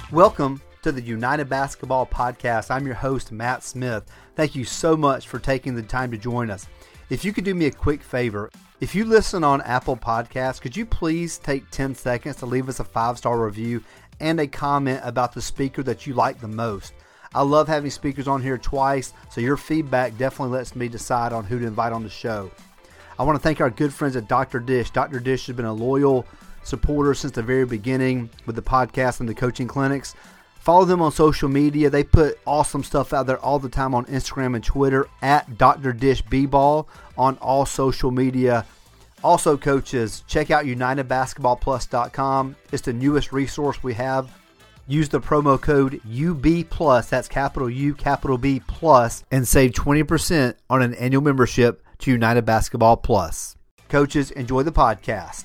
Welcome to the United Basketball Podcast. I'm your host, Matt Smith. Thank you so much for taking the time to join us. If you could do me a quick favor, if you listen on Apple Podcasts, could you please take 10 seconds to leave us a 5-star review and a comment about the speaker that you like the most? I love having speakers on here twice, so your feedback definitely lets me decide on who to invite on the show. I want to thank our good friends at Dr. Dish. Dr. Dish has been a loyal supporter since the very beginning with the podcast and the coaching clinics. Follow them on social media. They put awesome stuff out there all the time on Instagram and Twitter at Dr. Dish B-Ball on all social media. Also, coaches, check out UnitedBasketballPlus.com. It's the newest resource we have. Use the promo code UB+, that's capital U, capital B+, and save 20% on an annual membership to United Basketball Plus. Coaches, enjoy the podcast.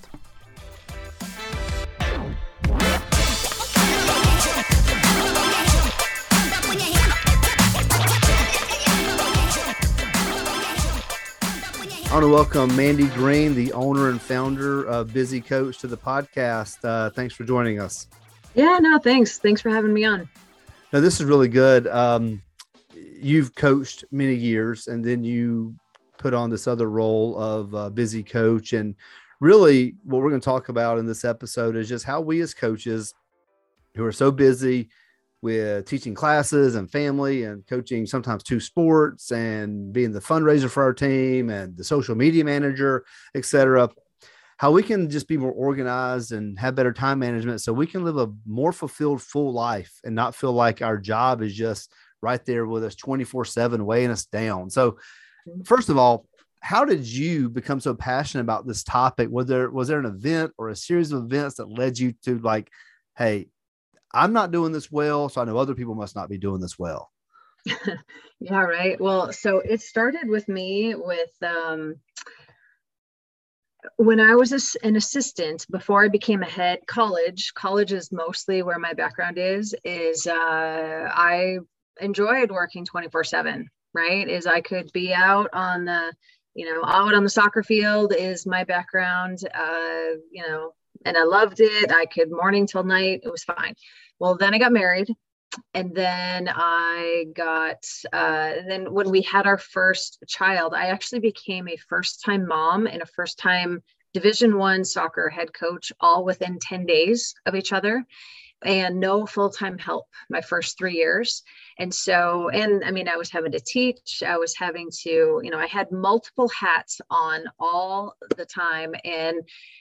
I want to welcome Mandy Green, the owner and founder of Busy Coach, to the podcast. Thanks for joining us. Yeah, no, thanks. Thanks for having me on. Now, this is really good. You've coached many years, and then you put on this other role of Busy Coach. And really what we're going to talk about in this episode is just how we as coaches who are so busy with teaching classes and family and coaching sometimes 2 sports and being the fundraiser for our team and the social media manager, etc., how we can just be more organized and have better time management so we can live a more fulfilled, full life and not feel like our job is just right there with us 24/7 weighing us down. So first of all, how did you become so passionate about this topic? Was there an event or a series of events that led you to like, hey, I'm not doing this well, so I know other people must not be doing this well? Yeah, right. Well, so it started with me with when I was an assistant before I became a head. College is mostly where my background is I enjoyed working 24/7, right? Is I could be out on the soccer field is my background, and I loved it. I could morning till night. It was fine. Well, then I got married, and then then when we had our first child, I actually became a first-time mom and a first-time Division I soccer head coach, all within 10 days of each other, and no full-time help my first 3 years. And so, I was having to teach, I was having to, I had multiple hats on all the time. And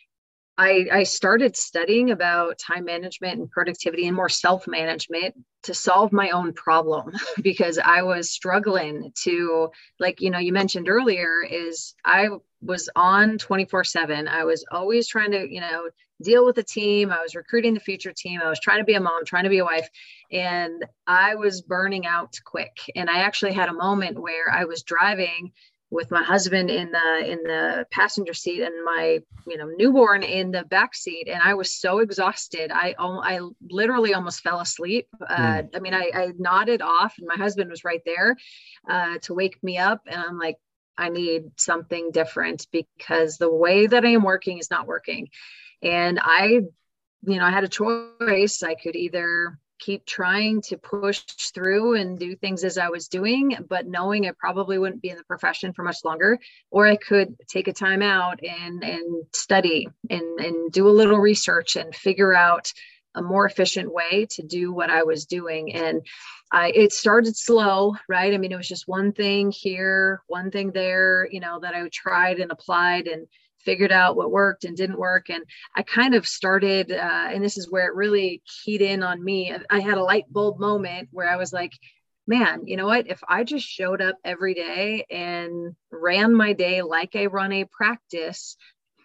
I started studying about time management and productivity and more self-management to solve my own problem because I was struggling to, you mentioned earlier, is I was on 24/7. I was always trying to, deal with the team. I was recruiting the future team. I was trying to be a mom, trying to be a wife, and I was burning out quick. And I actually had a moment where I was driving with my husband in the passenger seat and my newborn in the back seat, and I was so exhausted I literally almost fell asleep. I nodded off, and my husband was right there to wake me up, and I'm like, I need something different because the way that I am working is not working. And I had a choice. I could either keep trying to push through and do things as I was doing, but knowing I probably wouldn't be in the profession for much longer, or I could take a time out and study and do a little research and figure out a more efficient way to do what I was doing. And it started slow, right? It was just one thing here, one thing there, that I tried and applied and figured out what worked and didn't work. And I kind of started, and this is where it really keyed in on me. I had a light bulb moment where I was like, man, you know what? If I just showed up every day and ran my day like I run a practice,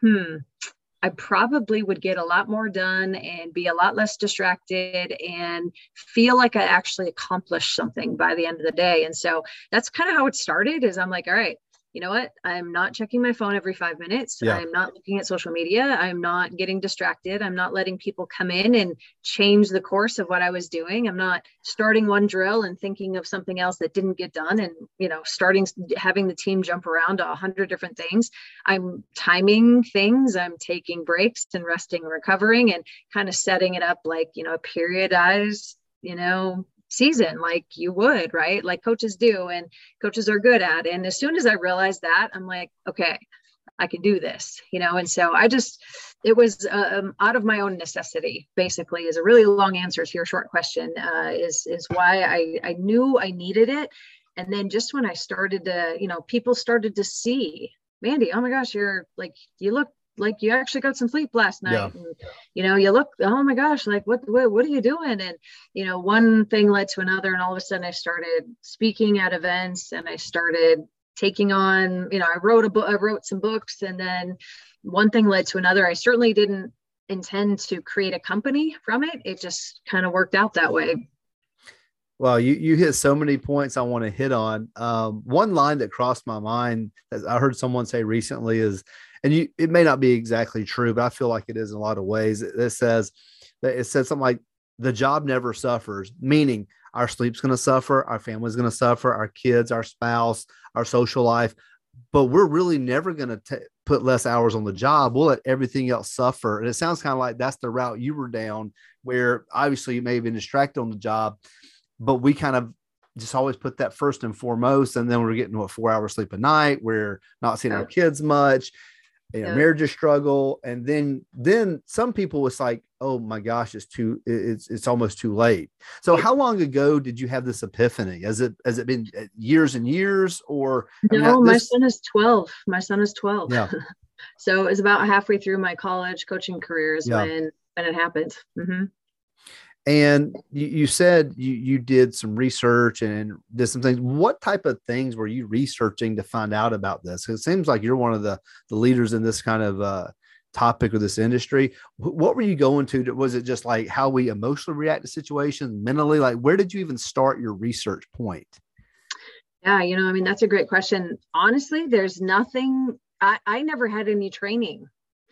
I probably would get a lot more done and be a lot less distracted and feel like I actually accomplished something by the end of the day. And so that's kind of how it started. Is I'm like, all right, you know what? I'm not checking my phone every 5 minutes. Yeah. I'm not looking at social media. I'm not getting distracted. I'm not letting people come in and change the course of what I was doing. I'm not starting one drill and thinking of something else that didn't get done and, having the team jump around to 100 different things. I'm timing things. I'm taking breaks and resting and recovering and kind of setting it up like, a periodized, season, like you would, right? Like coaches do, and coaches are good at. And as soon as I realized that, I'm like, okay, I can do this, and so it was out of my own necessity, basically, is a really long answer to your short question, is why I knew I needed it. And then just when I started to, people started to see, Mandy, oh my gosh, you're like, you look like you actually got some sleep last night. Yeah. And, you look, oh my gosh, like what are you doing? And, one thing led to another. And all of a sudden I started speaking at events and I started taking on, I wrote some books, and then one thing led to another. I certainly didn't intend to create a company from it. It just kind of worked out that way. Well, you hit so many points I want to hit on. One line that crossed my mind that I heard someone say recently is, it may not be exactly true, but I feel like it is in a lot of ways. It says something like, the job never suffers, meaning our sleep's going to suffer, our family's going to suffer, our kids, our spouse, our social life, but we're really never going to put less hours on the job. We'll let everything else suffer. And it sounds kind of like that's the route you were down, where obviously you may have been distracted on the job, but we kind of just always put that first and foremost. And then we're getting 4 hours sleep a night. We're not seeing our kids much. Marriage struggle. And then some people, it's like, oh my gosh, it's almost too late. So how long ago did you have this epiphany? Has it been years and years, or? No, my son is 12. Yeah. So it was about halfway through my college coaching career is when it happened. Mm-hmm. And you said you did some research and did some things. What type of things were you researching to find out about this? Because it seems like you're one of the leaders in this kind of topic of this industry. What were you going to? Was it just like how we emotionally react to situations, mentally? Like, where did you even start your research point? Yeah, that's a great question. Honestly, there's nothing. I never had any training,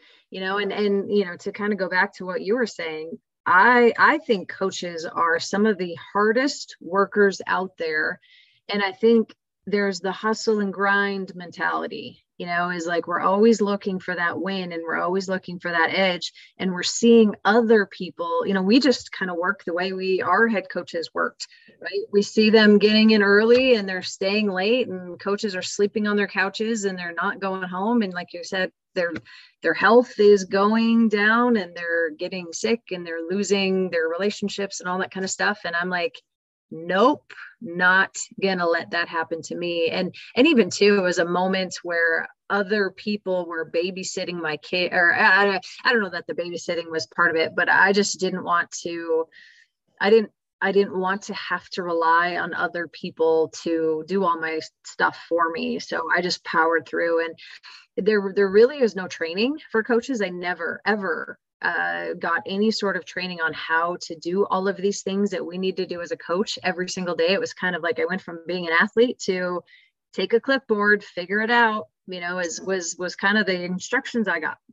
and to kind of go back to what you were saying, I think coaches are some of the hardest workers out there. And I think there's the hustle and grind mentality, is like, we're always looking for that win and we're always looking for that edge. And we're seeing other people, we just kind of work the way our head coaches worked, right? We see them getting in early and they're staying late, and coaches are sleeping on their couches and they're not going home. And like you said, their health is going down and they're getting sick and they're losing their relationships and all that kind of stuff. And I'm like, nope, not gonna let that happen to me. And even too, it was a moment where other people were babysitting my kid, or I don't know that the babysitting was part of it, but I just didn't want to, I didn't want to have to rely on other people to do all my stuff for me. So I just powered through, and there really is no training for coaches. I never, ever got any sort of training on how to do all of these things that we need to do as a coach every single day. It was kind of like I went from being an athlete to take a clipboard, figure it out, was kind of the instructions I got.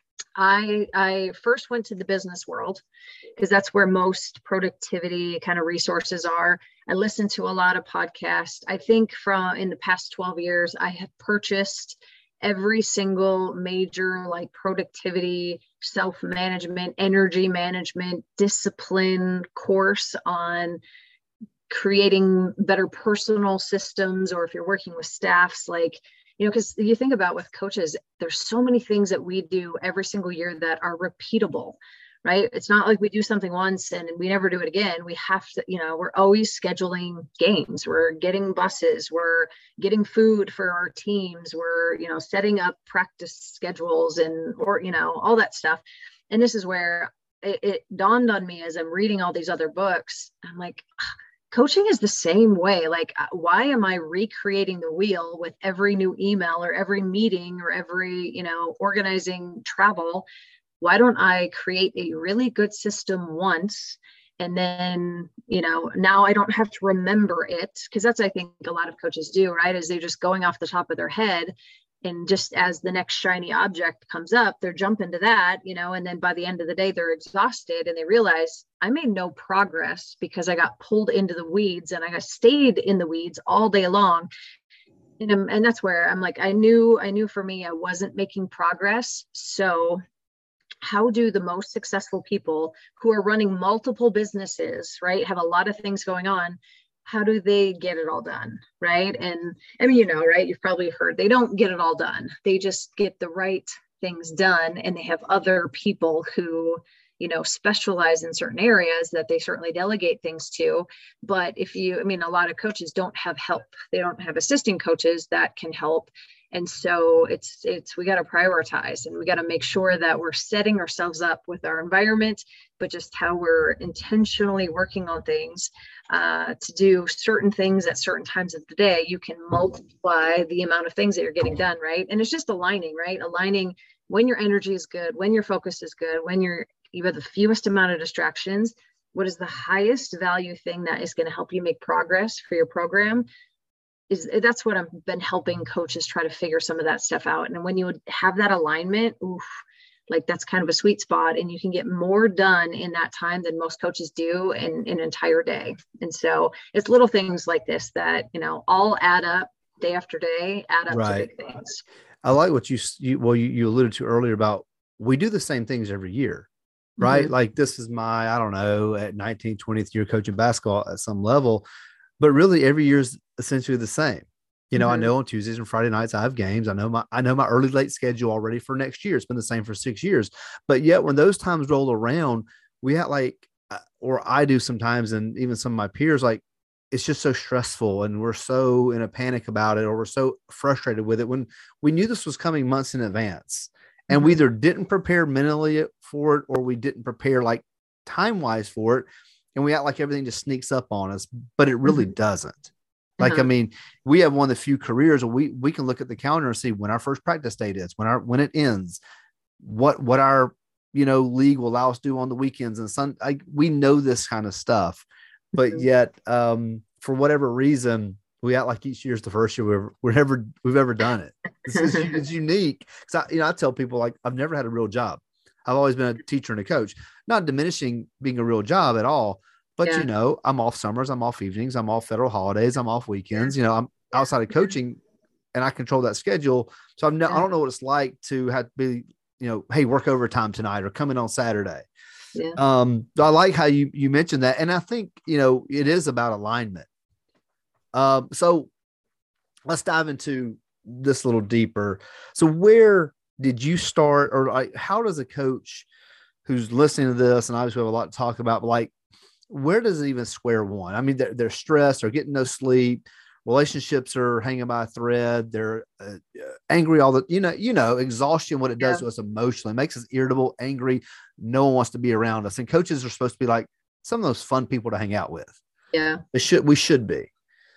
I first went to the business world because that's where most productivity kind of resources are. I listened to a lot of podcasts. I think in the past 12 years, I have purchased every single major like productivity, self-management, energy management, discipline course on creating better personal systems, or if you're working with staffs, like, because you think about with coaches, there's so many things that we do every single year that are repeatable, right? It's not like we do something once and we never do it again. We have to, we're always scheduling games. We're getting buses. We're getting food for our teams. We're, setting up practice schedules and all that stuff. And this is where it dawned on me as I'm reading all these other books. I'm like, coaching is the same way. Like, why am I recreating the wheel with every new email or every meeting or every, organizing travel? Why don't I create a really good system once And then, now I don't have to remember it, because that's, I think a lot of coaches do, right? Is they're just going off the top of their head. And just as the next shiny object comes up, they're jumping to that, and then by the end of the day, they're exhausted and they realize I made no progress because I got pulled into the weeds and I got stayed in the weeds all day long. And that's where I'm like, I knew for me, I wasn't making progress. So how do the most successful people who are running multiple businesses, right, have a lot of things going on, how do they get it all done, right? And I mean, right, you've probably heard they don't get it all done. They just get the right things done, and they have other people who, specialize in certain areas that they certainly delegate things to. But a lot of coaches don't have help. They don't have assisting coaches that can help. And so we got to prioritize, and we got to make sure that we're setting ourselves up with our environment, but just how we're intentionally working on things to do certain things at certain times of the day. You can multiply the amount of things that you're getting done, right? And it's just aligning, right? Aligning when your energy is good, when your focus is good, when you have the fewest amount of distractions. What is the highest value thing that is going to help you make progress for your program? That's what I've been helping coaches try to figure some of that stuff out. And when you would have that alignment, like that's kind of a sweet spot, and you can get more done in that time than most coaches do in an entire day. And so it's little things like this that, all add up day after day, add up to big things. I like what you alluded to earlier about, we do the same things every year, right? Mm-hmm. Like this is my, I don't know, at 19th, 20th year coaching basketball at some level, but really every year is essentially the same. Mm-hmm. I know on Tuesdays and Friday nights I have games. I know my early late schedule already for next year. It's been the same for 6 years, but yet when those times roll around, we have or I do sometimes, and even some of my peers, like, it's just so stressful and we're so in a panic about it, or we're so frustrated with it when we knew this was coming months in advance, and we either didn't prepare mentally for it, or we didn't prepare like time wise for it. And we act like everything just sneaks up on us, but it really doesn't. Like, I mean, we have one of the few careers where we can look at the calendar and see when our first practice date is, when it ends, what our, league will allow us to do on the weekends and we know this kind of stuff, but yet, for whatever reason, we act like each year is the first year we've ever done it. It's unique. Cause I tell people, like, I've never had a real job. I've always been a teacher and a coach, not diminishing being a real job at all. But, I'm off summers, I'm off evenings, I'm off federal holidays, I'm off weekends, I'm outside of coaching, and I control that schedule. So I don't know what it's like to have to be, hey, work overtime tonight or come in on Saturday. Yeah. I like how you mentioned that. And I think, it is about alignment. So let's dive into this a little deeper. So where did you start, or how does a coach who's listening to this, and obviously we have a lot to talk about, but like, where does it even square one? I mean, they're stressed, they're getting no sleep, relationships are hanging by a thread, they're angry, all the, exhaustion, what it does to us emotionally, it makes us irritable, angry. No one wants to be around us. And coaches are supposed to be like some of those fun people to hang out with. Yeah. We should be.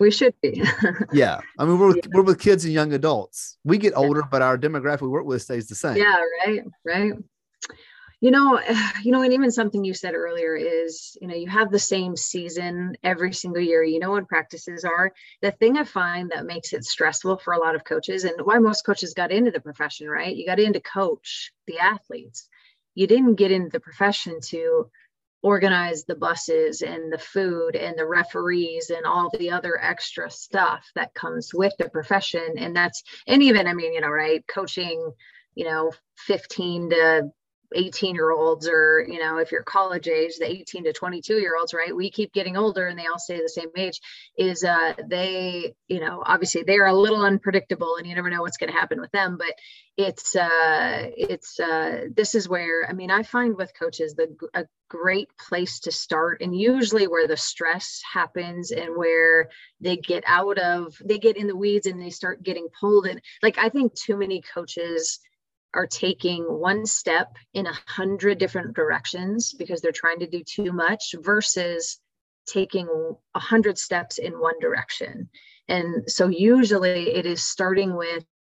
Yeah. I mean, we're with kids and young adults. We get older, but our demographic we work with stays the same. Yeah. Right. And even something you said earlier is, you have the same season every single year, when practices are. The thing I find that makes it stressful for a lot of coaches, and why most coaches got into the profession, right? You got in to coach the athletes. You didn't get into the profession to organize the buses and the food and the referees and all the other extra stuff that comes with the profession. And even, right, coaching, 15 to 18-year-olds, or, if you're college age, the 18 to 22-year-olds, right? We keep getting older and they all stay the same age, is they, obviously they're a little unpredictable and you never know what's going to happen with them. But this is where, I find with coaches, a great place to start, and usually where the stress happens and where they get in the weeds and they start getting pulled in. Like, I think too many coaches are taking one step in 100 different directions because they're trying to do too much, versus taking 100 steps in one direction. And so usually it is starting with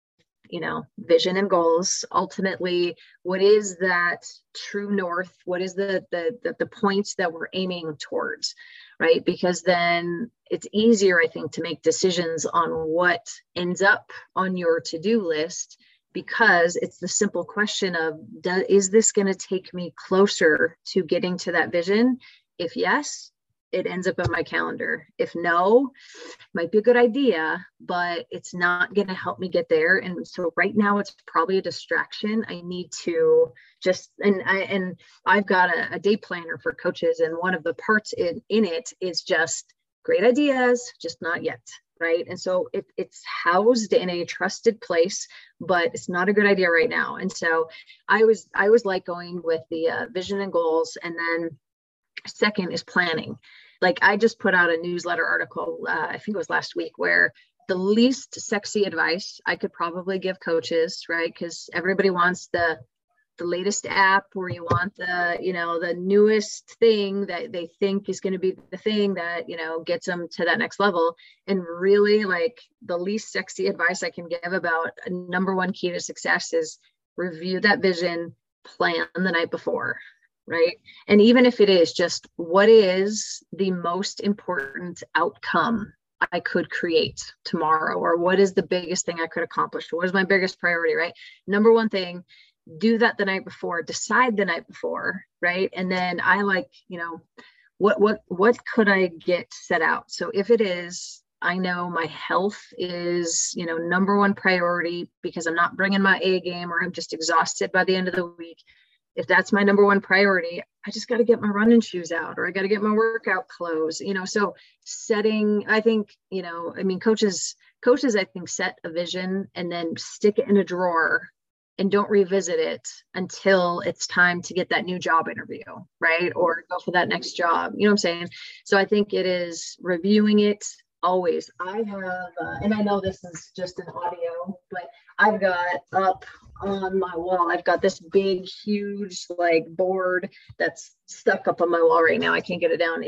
vision and goals. Ultimately, what is that true north? What is the points that we're aiming towards, right? Because then it's easier, I think, to make decisions on what ends up on your to-do list, because it's the simple question of, is this going to take me closer to getting to that vision? If yes, it ends up on my calendar. If no, it might be a good idea, but it's not going to help me get there. And so right now it's probably a distraction. I need to just, and I've got a day planner for coaches. And one of the parts in it is just great ideas, just not yet. Right. And so it's housed in a trusted place, but it's not a good idea right now. And so I was like going with the vision and goals. And then second is planning. Like I just put out a newsletter article, I think it was last week, where the least sexy advice I could probably give coaches, right? Because everybody wants the latest app, or you want the newest thing that they think is going to be the thing that, gets them to that next level. And really, like, the least sexy advice I can give about a number one key to success is review that vision, plan the night before. Right. And even if it is just, what is the most important outcome I could create tomorrow? Or what is the biggest thing I could accomplish? What is my biggest priority? Right. Number one thing, do that the night before, decide the night before. Right. And then I what could I get set out? So if it is, I know my health is, number one priority because I'm not bringing my A game, or I'm just exhausted by the end of the week. If that's my number one priority, I just got to get my running shoes out, or I got to get my workout clothes, so setting, I think, coaches, I think, set a vision and then stick it in a drawer and don't revisit it until it's time to get that new job interview, right? Or go for that next job, you know what I'm saying? So I think it is reviewing it always. I have, and I know this is just an audio, but I've got up on my wall, I've got this big, huge, like, board that's stuck up on my wall right now. I can't get it down.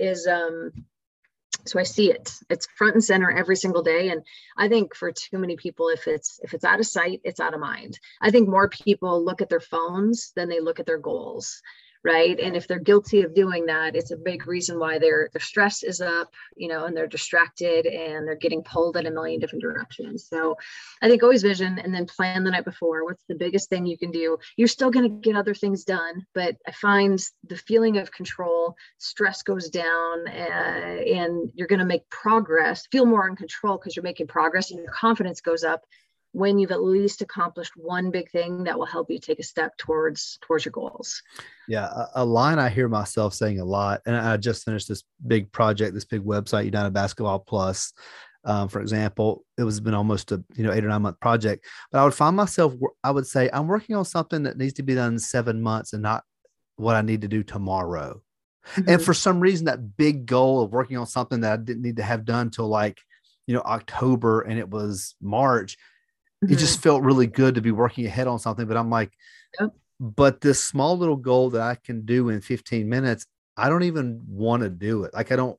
So I see it. It's front and center every single day. And I think for too many people, if it's out of sight, it's out of mind. I think more people look at their phones than they look at their goals. Right. And if they're guilty of doing that, it's a big reason why their stress is up, and they're distracted and they're getting pulled in a million different directions. So I think always vision, and then plan the night before. What's the biggest thing you can do? You're still going to get other things done, but I find the feeling of control, stress goes down, and you're going to make progress, feel more in control because you're making progress, and your confidence goes up when you've at least accomplished one big thing that will help you take a step towards your goals. Yeah. A line I hear myself saying a lot, and I just finished this big project, this big website, United Basketball Plus. For example, it's been almost a 8 or 9 month project, but I would find myself, I would say, I'm working on something that needs to be done in 7 months and not what I need to do tomorrow. Mm-hmm. And for some reason, that big goal of working on something that I didn't need to have done till October, and it was March. Mm-hmm. It just felt really good to be working ahead on something, but I'm like, yep. But this small little goal that I can do in 15 minutes, I don't even want to do it. Like, I don't,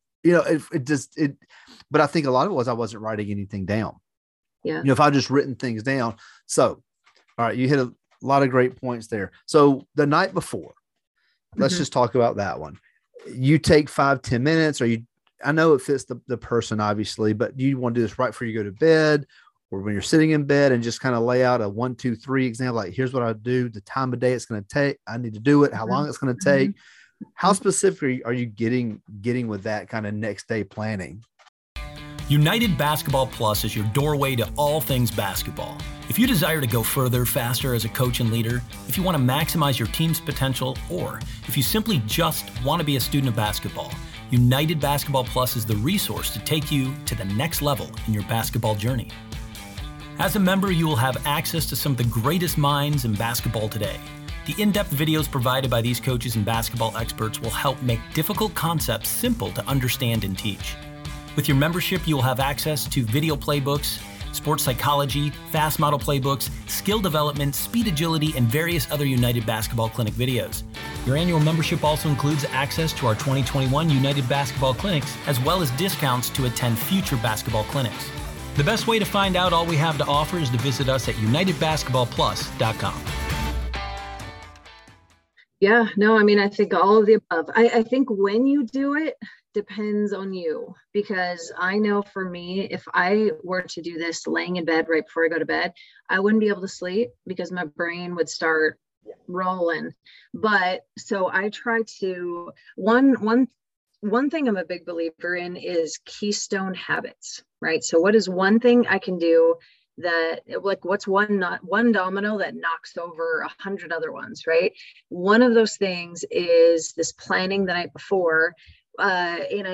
but I think a lot of it was I wasn't writing anything down. Yeah. If I just written things down. So, all right, you hit a lot of great points there. So the night before, let's just talk about that one. You take 5-10 minutes, I know it fits the person, obviously, but do you want to do this right before you go to bed, or when you're sitting in bed, and just kind of lay out a 1, 2, 3 example? Like, here's what I do, the time of day it's going to take, I need to do it, how long it's going to take. How specific are you getting with that kind of next day planning? United Basketball Plus is your doorway to all things basketball. If you desire to go further, faster as a coach and leader, if you want to maximize your team's potential, or if you simply just want to be a student of basketball, United Basketball Plus is the resource to take you to the next level in your basketball journey. As a member, you will have access to some of the greatest minds in basketball today. The in-depth videos provided by these coaches and basketball experts will help make difficult concepts simple to understand and teach. With your membership, you will have access to video playbooks, sports psychology, fast model playbooks, skill development, speed agility, and various other United Basketball Clinic videos. Your annual membership also includes access to our 2021 United Basketball Clinics, as well as discounts to attend future basketball clinics. The best way to find out all we have to offer is to visit us at unitedbasketballplus.com. Yeah, no, I mean, I think all of the above. I think when you do it depends on you, because I know for me, if I were to do this laying in bed right before I go to bed, I wouldn't be able to sleep because my brain would start rolling. But so I try to, one thing I'm a big believer in is keystone habits, right? So what is one thing I can do that, like, what's one domino that knocks over 100 other ones, right? One of those things is this planning the night before. And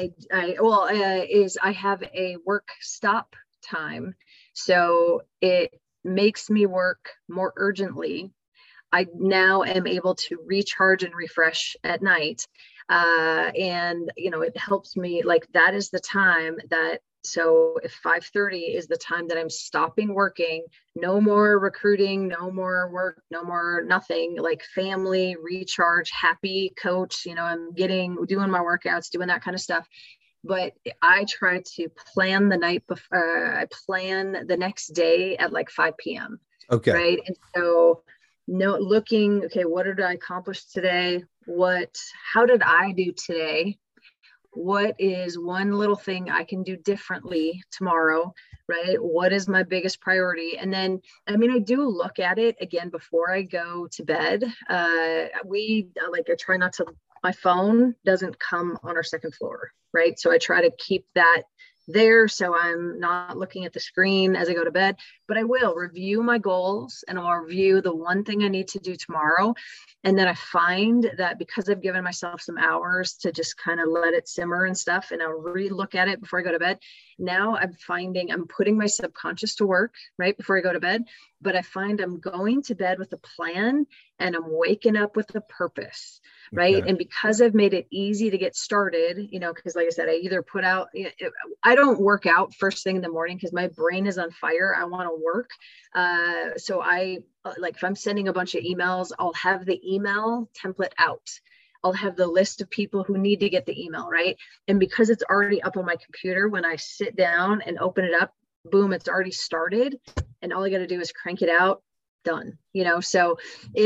I have a work stop time. So it makes me work more urgently. I now am able to recharge and refresh at night. And, it helps me, like, that is the time that, so if 5:30 is the time that I'm stopping working, no more recruiting, no more work, no more nothing, like family, recharge, happy coach, I'm doing my workouts, doing that kind of stuff. But I try to plan the night before, I plan the next day at like 5 p.m. Okay. Right. And so okay, what did I accomplish today? How did I do today? What is one little thing I can do differently tomorrow, right? What is my biggest priority? And then, I do look at it again before I go to bed. I try not to, my phone doesn't come on our second floor, right? So I try to keep that there, so I'm not looking at the screen as I go to bed, but I will review my goals and I'll review the one thing I need to do tomorrow. And then I find that because I've given myself some hours to just kind of let it simmer and stuff, and I'll re-look at it before I go to bed. Now I'm finding I'm putting my subconscious to work right before I go to bed, but I find I'm going to bed with a plan and I'm waking up with a purpose. Right. Okay. And because I've made it easy to get started, because like I said, I either I don't work out first thing in the morning because my brain is on fire. I want to work. So if I'm sending a bunch of emails, I'll have the email template out. I'll have the list of people who need to get the email. Right. And because it's already up on my computer, when I sit down and open it up, boom, it's already started. And all I got to do is crank it out. Done. So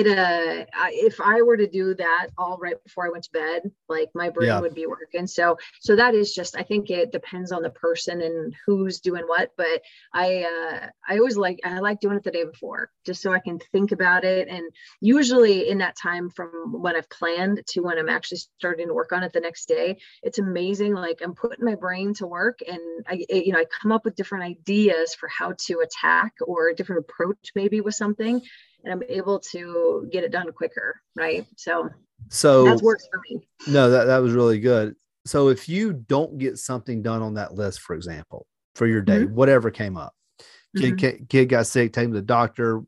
if I were to do that all right before I went to bed, like my brain would be working. So that is just, I think it depends on the person and who's doing what, but I like doing it the day before just so I can think about it. And usually in that time from when I've planned to when I'm actually starting to work on it the next day, it's amazing. Like I'm putting my brain to work and I come up with different ideas for how to attack or a different approach maybe with something. And I'm able to get it done quicker. Right. So that works for me. No, that was really good. So if you don't get something done on that list, for example, for your day, mm-hmm. whatever came up, kid got sick, take him to the doctor,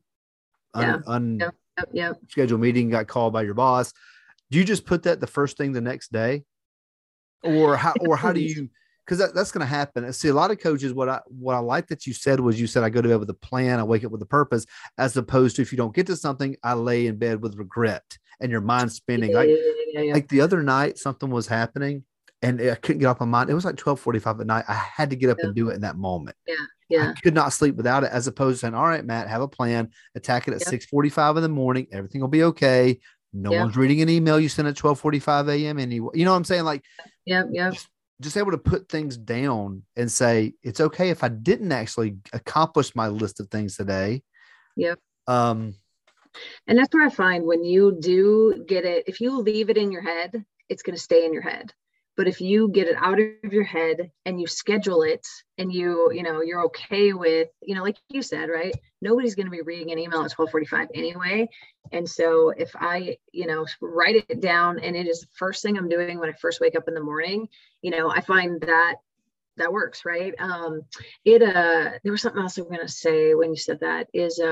scheduled meeting, got called by your boss. Do you just put that the first thing the next day? Or how do you, because that's going to happen. I see a lot of coaches, what I like that you said I go to bed with a plan, I wake up with a purpose, as opposed to if you don't get to something, I lay in bed with regret and your mind's spinning. Like the other night, something was happening and I couldn't get off my mind. It was like 12:45 at night. I had to get up and do it in that moment. I could not sleep without it, as opposed to saying, all right, Matt, have a plan, attack it at 6:45 in the morning. Everything will be okay. No one's reading an email you sent at 12:45 a.m. anyway. You know what I'm saying? Like, just able to put things down and say, it's okay if I didn't actually accomplish my list of things today. Yep. And that's what I find when you do get it, if you leave it in your head, it's going to stay in your head. But if you get it out of your head and you schedule it and you're okay with, like you said, right? Nobody's going to be reading an email at 12:45 anyway. And so if I, write it down and it is the first thing I'm doing when I first wake up in the morning, I find that works, right? There was something else I'm going to say when you said that is,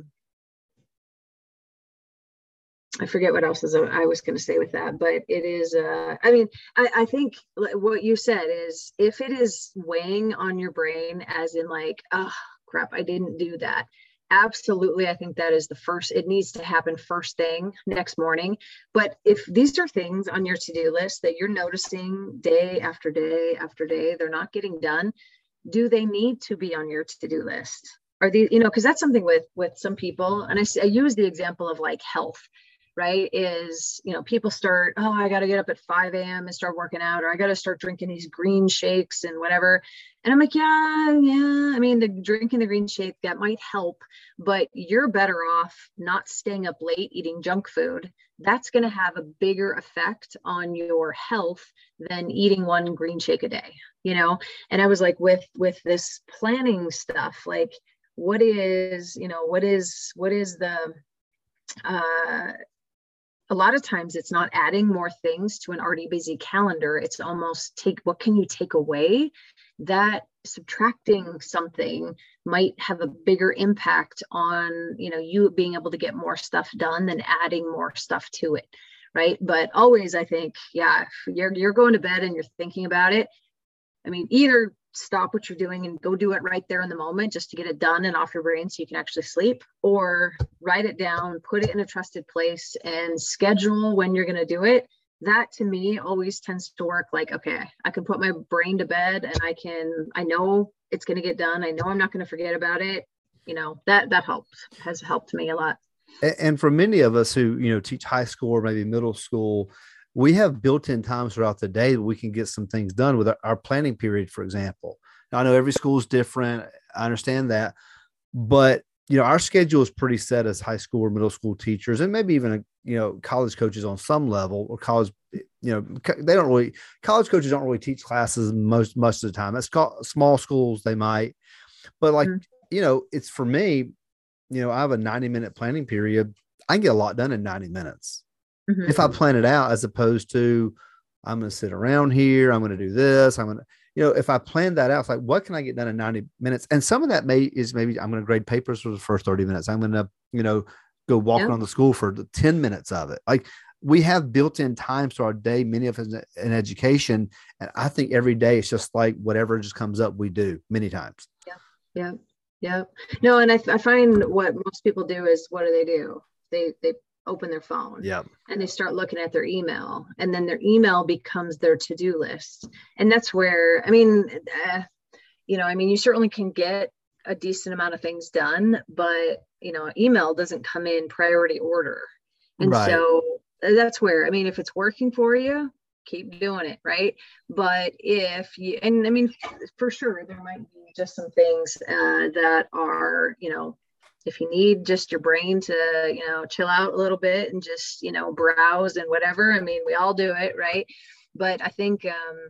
I forget what else I was going to say with that, but it is, I think what you said is if it is weighing on your brain as in like, oh crap, I didn't do that. Absolutely. I think that is it needs to happen first thing next morning. But if these are things on your to-do list that you're noticing day after day after day, they're not getting done, do they need to be on your to-do list? Are these, because that's something with some people, and I use the example of like health, right? Is, people start, oh, I got to get up at 5 a.m. and start working out, or I got to start drinking these green shakes and whatever. And I'm like, yeah. I mean, drinking the green shake, that might help, but you're better off not staying up late eating junk food. That's going to have a bigger effect on your health than eating one green shake a day, And I was like, with this planning stuff, like, what is the, a lot of times it's not adding more things to an already busy calendar. It's almost what can you take away? That subtracting something might have a bigger impact on, you being able to get more stuff done than adding more stuff to it. Right. But always, I think, if you're going to bed and you're thinking about it, I mean, either stop what you're doing and go do it right there in the moment just to get it done and off your brain so you can actually sleep, or write it down, put it in a trusted place and schedule when you're going to do it. That to me always tends to work. Like, okay, I can put my brain to bed and I know it's going to get done. I know I'm not going to forget about it. That has helped me a lot. And for many of us who, teach high school or maybe middle school, we have built-in times throughout the day that we can get some things done with our planning period, for example. Now, I know every school is different. I understand that. But, our schedule is pretty set as high school or middle school teachers, and maybe even, college coaches on some level, or college, college coaches don't really teach classes most of the time. That's called small schools. They might, but like, it's for me, I have a 90-minute planning period. I can get a lot done in 90 minutes. Mm-hmm. If I plan it out, as opposed to I'm going to sit around here, I'm going to do this, I'm going to, if I plan that out, it's like, what can I get done in 90 minutes? And some of that maybe I'm going to grade papers for the first 30 minutes. I'm going to, go walk around the school for the 10 minutes of it. Like, we have built-in times to our day, many of us in education. And I think every day it's just like whatever just comes up, we do many times. Yeah. No, and I find what most people do is, what do? They open their phone and they start looking at their email, and then their email becomes their to-do list. And that's where, you certainly can get a decent amount of things done, but, email doesn't come in priority order. And right. So that's where, if it's working for you, keep doing it. Right. But for sure, there might be just some things that are, if you need just your brain to, chill out a little bit and just, browse and whatever. We all do it. Right. But I think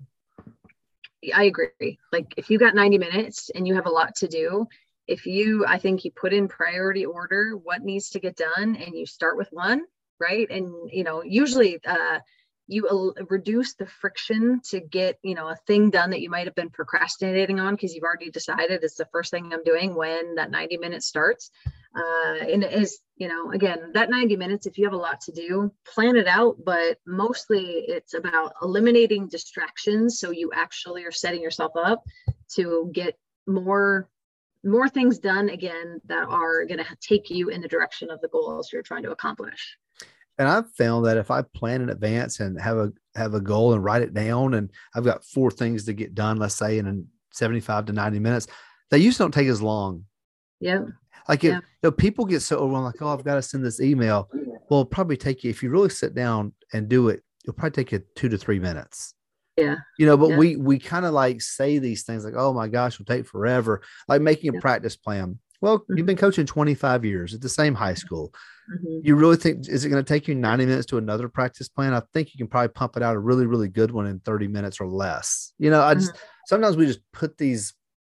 I agree. Like, if you got 90 minutes and you have a lot to do, I think you put in priority order what needs to get done, and you start with one. Right. And, usually you reduce the friction to get, a thing done that you might have been procrastinating on, because you've already decided it's the first thing I'm doing when that 90 minutes starts. And it is, again, that 90 minutes, if you have a lot to do, plan it out, but mostly it's about eliminating distractions. So you actually are setting yourself up to get more things done, again, that are going to take you in the direction of the goals you're trying to accomplish. And I've found that if I plan in advance and have a goal and write it down, and I've got 4 things to get done, let's say in 75 to 90 minutes, they usually don't take as long. Yeah. Like, people get so overwhelmed, like, oh, I've got to send this email. Well, it'll probably take you, if you really sit down and do it, it'll probably take you 2 to 3 minutes. Yeah. But we kind of like say these things like, oh my gosh, it'll take forever. Like making a practice plan. Well, mm-hmm. You've been coaching 25 years at the same high school. Mm-hmm. You really think, is it going to take you 90 minutes to another practice plan? I think you can probably pump it out a really, really good one in 30 minutes or less. Sometimes we just put these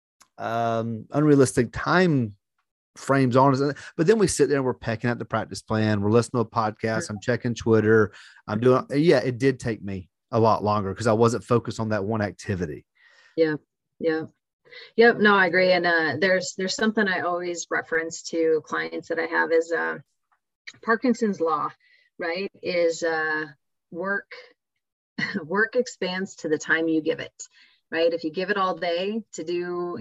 unrealistic time frames on us, but then we sit there and we're pecking at the practice plan. We're listening to a podcast. Mm-hmm. I'm checking Twitter. I'm doing, it did take me a lot longer because I wasn't focused on that one activity. Yeah. Yep. No, I agree. And there's something I always reference to clients that I have is Parkinson's law, right? Is work expands to the time you give it, right? If you give it all day to do,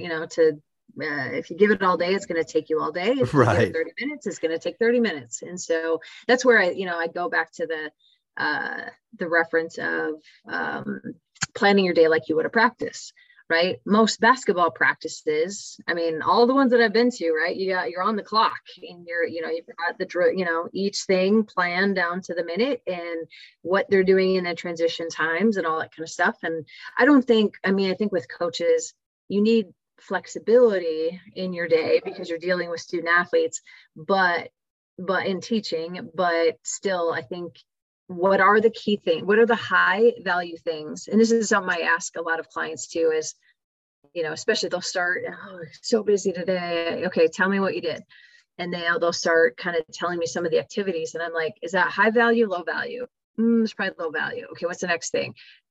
if you give it all day, it's going to take you all day. If you give it 30 minutes, it's going to take 30 minutes. And so that's where I go back to the reference of planning your day like you would a practice. right? Most basketball practices, I mean, all the ones that I've been to, right? You're on the clock and you've got each thing planned down to the minute and what they're doing in the transition times and all that kind of stuff. And I think with coaches, you need flexibility in your day because you're dealing with student athletes, but in teaching, but still, I think what are the key things? What are the high value things? And this is something I ask a lot of clients too, is, especially they'll start, oh, so busy today. Okay, tell me what you did. And they'll start kind of telling me some of the activities. And I'm like, is that high value, low value? It's probably low value. Okay, what's the next thing?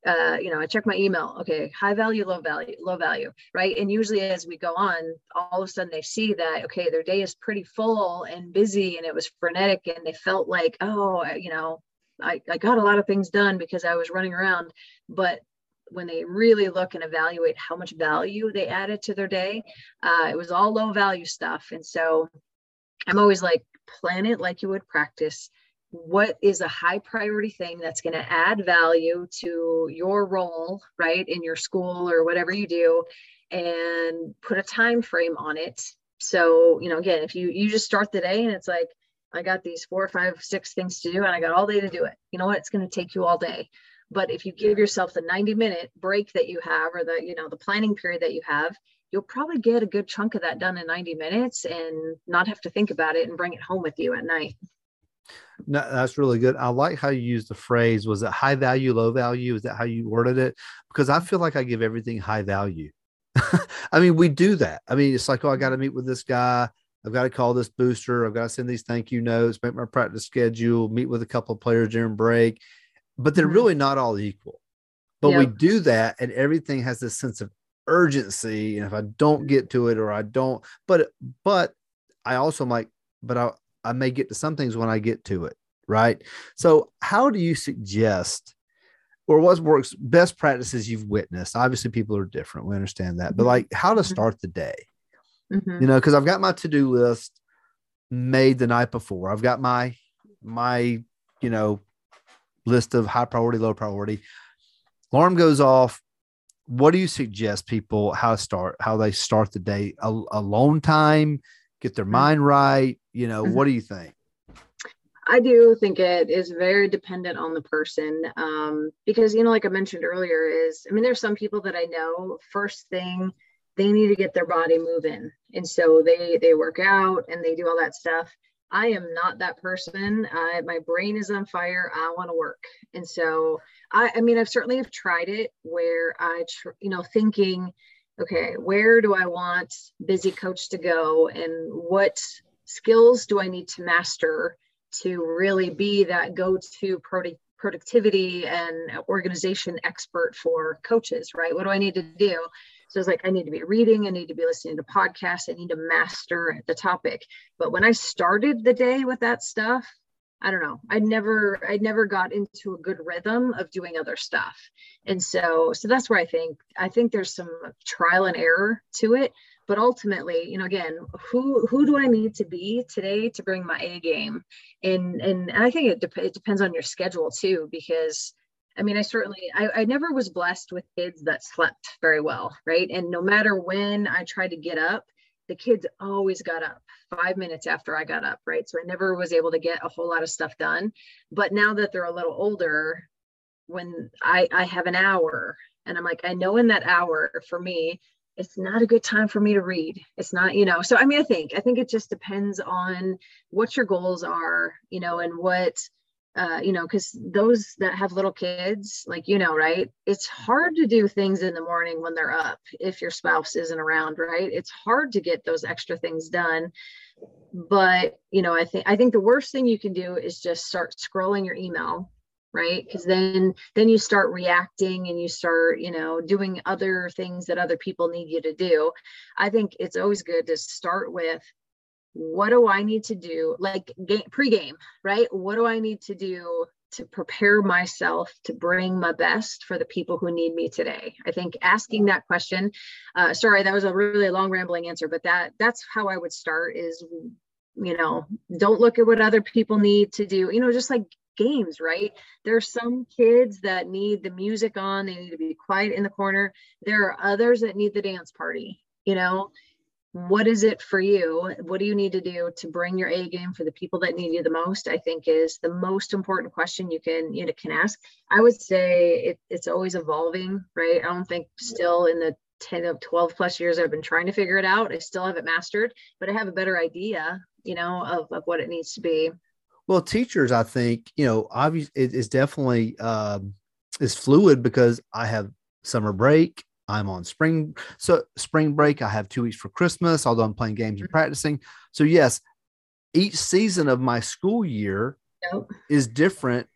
I check my email. Okay, high value, low value, right? And usually as we go on, all of a sudden they see that, okay, their day is pretty full and busy and it was frenetic and they felt like, oh, I got a lot of things done because I was running around. But when they really look and evaluate how much value they added to their day, it was all low value stuff. And so I'm always like, plan it like you would practice. What is a high priority thing that's going to add value to your role, right, in your school or whatever you do, and put a time frame on it. So, again, if you just start the day and it's like, I got these 4, 5, 6 things to do and I got all day to do it. You know what? It's going to take you all day. But if you give yourself the 90-minute break that you have, or the planning period that you have, you'll probably get a good chunk of that done in 90 minutes and not have to think about it and bring it home with you at night. No, that's really good. I like how you used the phrase. Was it high value, low value? Is that how you worded it? Because I feel like I give everything high value. I mean, we do that. I mean, it's like, oh, I got to meet with this guy. I've got to call this booster. I've got to send these thank you notes, make my practice schedule, meet with a couple of players during break. But they're really not all equal. But we do that, and everything has this sense of urgency. And if I don't get to it, or I don't, but I also I may get to some things when I get to it, right? So how do you suggest, or what works, best practices you've witnessed? Obviously, people are different. We understand that. But like how to start the day, because I've got my to-do list made the night before. I've got my list of high priority, low priority. Alarm goes off. What do you suggest people how they start the day? Alone time, get their mind right. What do you think? I do think it is very dependent on the person. Because, like I mentioned earlier there's some people that I know first thing they need to get their body moving. And so they work out and they do all that stuff. I am not that person. My brain is on fire. I want to work. And so I've certainly have tried it where thinking, okay, where do I want busy coach to go and what skills do I need to master to really be that go-to productivity and organization expert for coaches, right? What do I need to do? So it's like, I need to be reading, I need to be listening to podcasts, I need to master the topic. But when I started the day with that stuff, I don't know, I'd never got into a good rhythm of doing other stuff. And so that's where I think there's some trial and error to it. But ultimately, again, who do I need to be today to bring my A game? And I think it depends on your schedule too, because I never was blessed with kids that slept very well, right? And no matter when I tried to get up, the kids always got up 5 minutes after I got up, right? So I never was able to get a whole lot of stuff done. But now that they're a little older, when I have an hour and I'm like, I know in that hour for me, it's not a good time for me to read. It's not, so I think it just depends on what your goals are, and what, because those that have little kids, like, right, it's hard to do things in the morning when they're up if your spouse isn't around, right? It's hard to get those extra things done. But, I think the worst thing you can do is just start scrolling your email, right? Because then you start reacting and you start, doing other things that other people need you to do. I think it's always good to start with, what do I need to do? Like pre-game, right? What do I need to do to prepare myself to bring my best for the people who need me today? I think asking that question, sorry, that was a really long rambling answer, but that's how I would start is, don't look at what other people need to do, just like games, right? There are some kids that need the music on, they need to be quiet in the corner. There are others that need the dance party. What is it for you? What do you need to do to bring your A game for the people that need you the most? I think is the most important question you can ask. I would say it's always evolving, right? I don't think still in the 10 of 12 plus years I've been trying to figure it out, I still haven't mastered, but I have a better idea, of what it needs to be. Well, teachers, I think, obviously it is definitely is fluid because I have summer break. I'm on spring break. I have 2 weeks for Christmas, although I'm playing games and practicing. So yes, each season of my school year is different.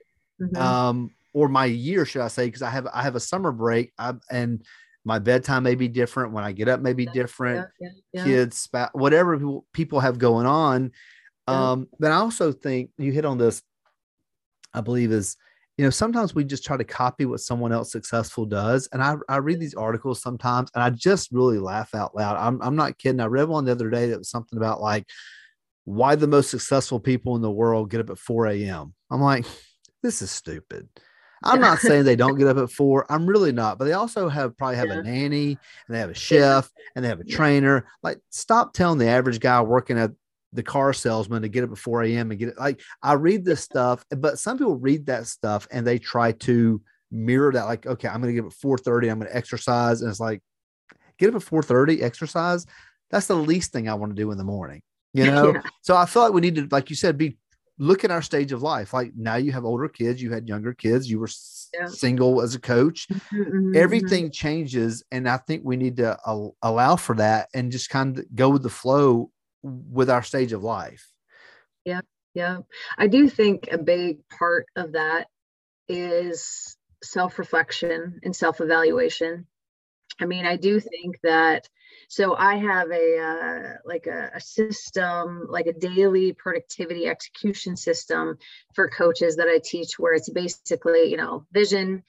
Or my year, should I say, because I have a summer break and my bedtime may be different. When I get up, may be different. Kids, whatever people have going on. But I also think you hit on this, I believe is, sometimes we just try to copy what someone else successful does. And I read these articles sometimes and I just really laugh out loud. I'm not kidding. I read one the other day that was something about like why the most successful people in the world get up at 4 a.m. I'm like, this is stupid. I'm not saying they don't get up at 4. I'm really not, but they also probably have a nanny and they have a chef and they have a trainer. Like, stop telling the average guy working at the car salesman to get up at 4 a.m. and get it. Like, I read this stuff, but some people read that stuff and they try to mirror that. Like, okay, I'm going to get up at 4:30. I'm going to exercise. And it's like, get up at 4:30, exercise. That's the least thing I want to do in the morning, So I feel like we need to, like you said, look at our stage of life. Like, now you have older kids, you had younger kids, you were single as a coach. Everything changes. And I think we need to allow for that and just kind of go with the flow with our stage of life. Yeah. I do think a big part of that is self-reflection and self-evaluation. I mean, I do think that, so I have a system, like a daily productivity execution system for coaches that I teach, where it's basically, vision,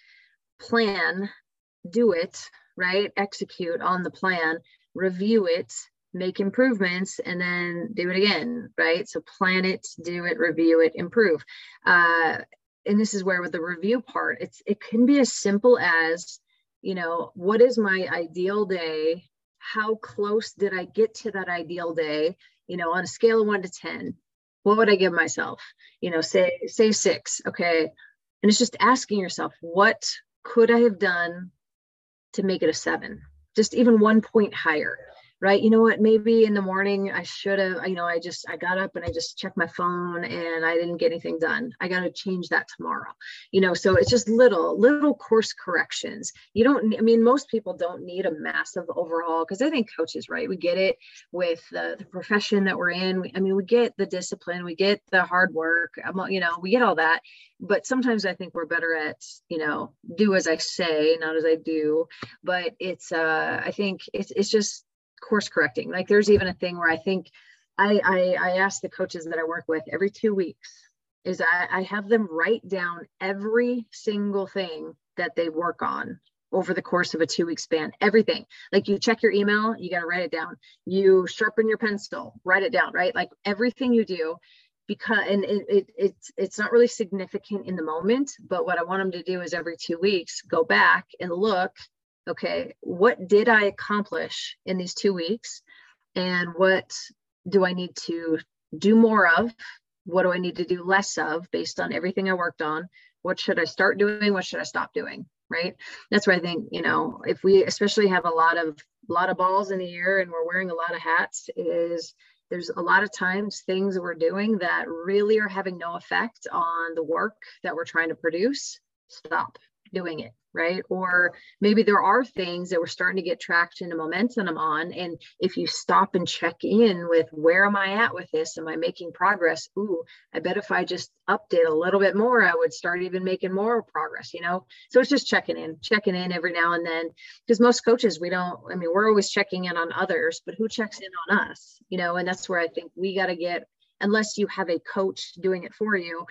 plan, do it, right? Execute on the plan, review it, make improvements, and then do it again, right? So plan it, do it, review it, improve. And this is where with the review part, it can be as simple as, what is my ideal day? How close did I get to that ideal day? On a scale of 1 to 10, what would I give myself? Say 6. Okay. And it's just asking yourself, what could I have done to make it a 7? Just even 1 point higher. Right. You know what, maybe in the morning I should have, I got up and I just checked my phone and I didn't get anything done. I got to change that tomorrow. So it's just little course corrections. Most people don't need a massive overhaul, because I think coaches, right, we get it with the profession that we're in. We get the discipline, we get the hard work, we get all that. But sometimes I think we're better at, do as I say, not as I do. But I think it's just course correcting. Like, there's even a thing where I think I ask the coaches that I work with every 2 weeks is I have them write down every single thing that they work on over the course of a 2-week span. Everything. Like, you check your email, you got to write it down. You sharpen your pencil, write it down, right? Like, everything you do, because, and it's not really significant in the moment, but what I want them to do is every 2 weeks, go back and look, okay, what did I accomplish in these 2 weeks? And what do I need to do more of? What do I need to do less of based on everything I worked on? What should I start doing? What should I stop doing? Right. That's where I think, if we especially have a lot of balls in the air and we're wearing a lot of hats, there's a lot of times things we're doing that really are having no effect on the work that we're trying to produce. Stop doing it. Right. Or maybe there are things that we're starting to get traction and momentum on. And if you stop and check in with, where am I at with this? Am I making progress? Ooh, I bet if I just upped it a little bit more, I would start even making more progress, So it's just checking in every now and then, because most coaches, we're always checking in on others, but who checks in on us, and that's where I think we got to get, unless you have a coach doing it for you,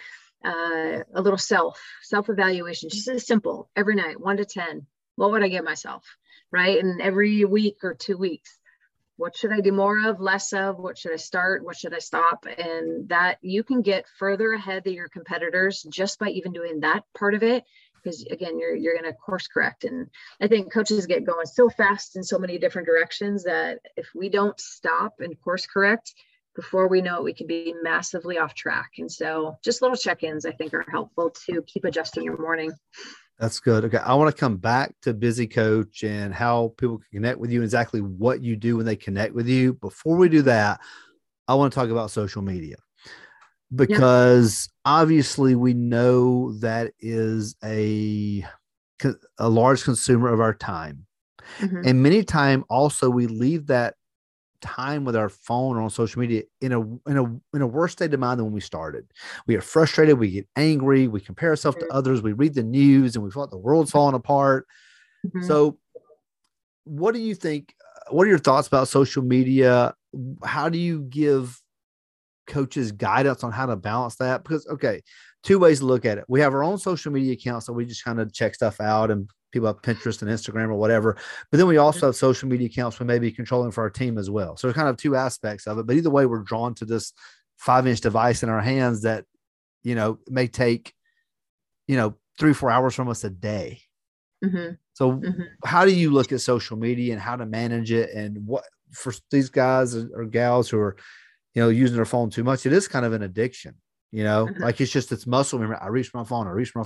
a little self-evaluation, just as simple, every night, 1 to 10, what would I give myself? Right. And every week or 2 weeks, What should I do more of, less of? What should I start? What should I stop? And that you can get further ahead of your competitors just by even doing that part of it. Because again, you're going to course correct. And I think coaches get going so fast in so many different directions that if we don't stop and course correct, before we know it, we could be massively off track. And so just little check-ins, I think, are helpful to keep adjusting your morning. That's good. Okay. I want to come back to Busy Coach and how people can connect with you and exactly what you do when they connect with you. Before we do that, I want to talk about social media because obviously we know that is a large consumer of our time. Mm-hmm. And many times also we leave that time with our phone or on social media in a worse state of mind than when we started. We get frustrated, we get angry, we compare ourselves to others, we read the news and we feel like the world's falling apart. Mm-hmm. So what do you think? What are your thoughts about social media? How do you give coaches guidance on how to balance that? Because, okay, two ways to look at it. We have our own social media accounts that we just kind of check stuff out, and people have Pinterest and Instagram or whatever. But then we also have social media accounts we may be controlling for our team as well. So there's kind of two aspects of it. But either way, we're drawn to this 5-inch device in our hands that, may take, 3-4 hours from us a day. Mm-hmm. So how do you look at social media and how to manage it? And what for these guys or gals who are, using their phone too much, it is kind of an addiction. Like it's muscle memory. I reach for my phone.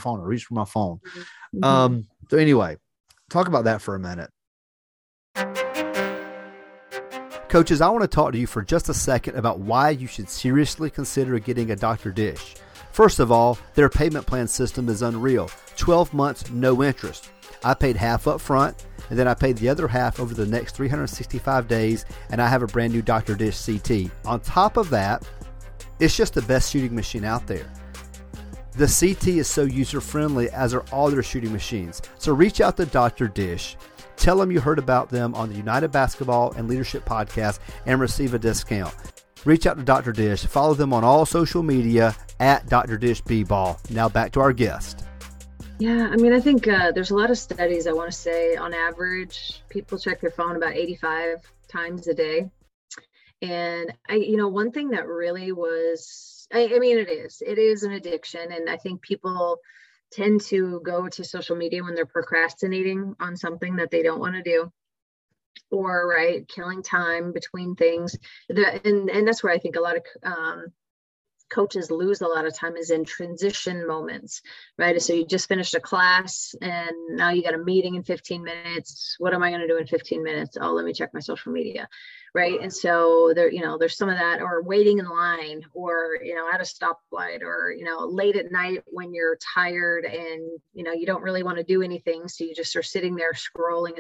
Mm-hmm. So anyway, talk about that for a minute. Coaches, I want to talk to you for just a second about why you should seriously consider getting a Dr. Dish. First of all, their payment plan system is unreal. 12 months, no interest. I paid half up front, and then I paid the other half over the next 365 days, and I have a brand new Dr. Dish CT. On top of that, it's just the best shooting machine out there. The CT is so user-friendly, as are all their shooting machines. So reach out to Dr. Dish. Tell them you heard about them on the United Basketball and Leadership Podcast and receive a discount. Reach out to Dr. Dish. Follow them on all social media at Dr. Dish B-Ball. Now back to our guest. Yeah, I think there's a lot of studies. I want to say on average, people check their phone about 85 times a day. And one thing that really was, it is an addiction. And I think people tend to go to social media when they're procrastinating on something that they don't want to do, or killing time between things. And that's where I think a lot of coaches lose a lot of time, is in transition moments, right? So you just finished a class and now you got a meeting in 15 minutes. What am I going to do in 15 minutes? Oh, let me check my social media. Right. And so there's some of that, or waiting in line, or, at a stoplight, or, late at night when you're tired and, you don't really want to do anything. So you just are sitting there scrolling.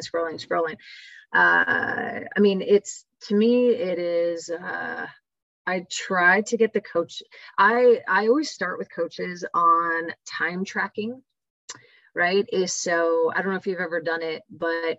To me, it is, I try to get the coach. I always start with coaches on time tracking, right? So I don't know if you've ever done it, but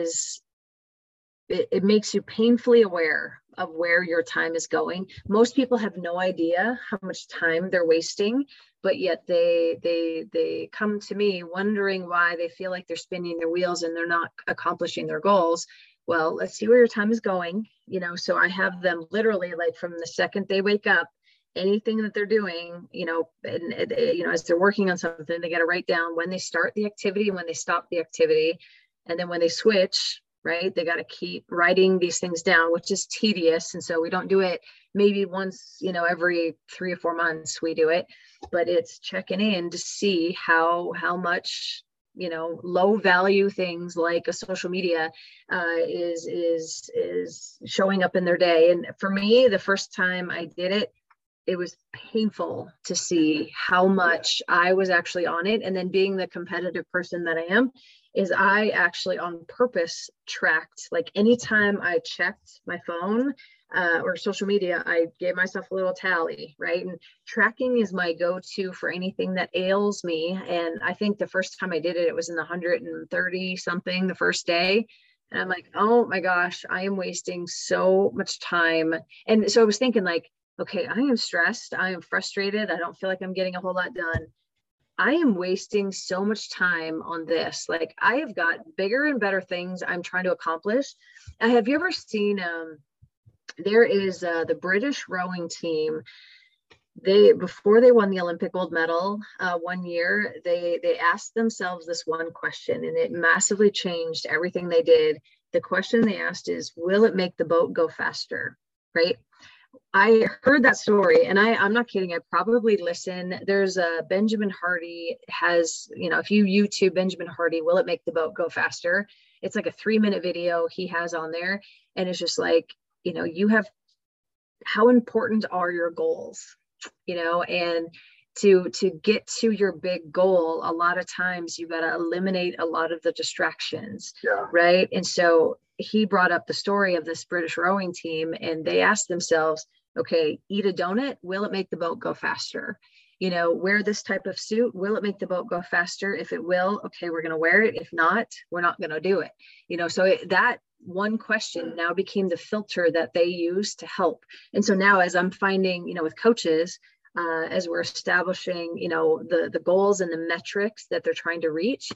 it makes you painfully aware of where your time is going. Most people have no idea how much time they're wasting, but yet they come to me wondering why they feel like they're spinning their wheels and they're not accomplishing their goals. Well, let's see where your time is going. So I have them literally, like, from the second they wake up, anything that they're doing, as they're working on something, they got to write down when they start the activity and when they stop the activity. And then when they switch, right, they got to keep writing these things down, which is tedious. And so we don't do it maybe once, every 3 or 4 months we do it, but it's checking in to see how much, low value things like a social media is showing up in their day. And for me, the first time I did it, it was painful to see how much I was actually on it. And then, being the competitive person that I am, is I actually on purpose tracked, like, anytime I checked my phone or social media, I gave myself a little tally, right? And tracking is my go-to for anything that ails me. And I think the first time I did it, it was in the 130 something the first day. And I'm like, oh my gosh, I am wasting so much time. And so I was thinking, like, okay, I am stressed. I am frustrated. I don't feel like I'm getting a whole lot done. I am wasting so much time on this. Like, I have got bigger and better things I'm trying to accomplish. Have you ever seen, there is the British rowing team. Before they won the Olympic gold medal one year, they asked themselves this one question, and it massively changed everything they did. The question they asked is, will it make the boat go faster? Right? I heard that story, and I'm not kidding. I probably listen. There's a Benjamin Hardy has, if you YouTube Benjamin Hardy, will it make the boat go faster? It's like a 3-minute video he has on there. And it's just like, how important are your goals? And to get to your big goal, a lot of times you got to eliminate a lot of the distractions. Yeah. Right. And so he brought up the story of this British rowing team, and they asked themselves, okay, eat a donut, will it make the boat go faster? Wear this type of suit, will it make the boat go faster? If it will, okay, we're going to wear it. If not, we're not going to do it. That one question now became the filter that they use to help. And so now, as I'm finding, with coaches, as we're establishing, the goals and the metrics that they're trying to reach,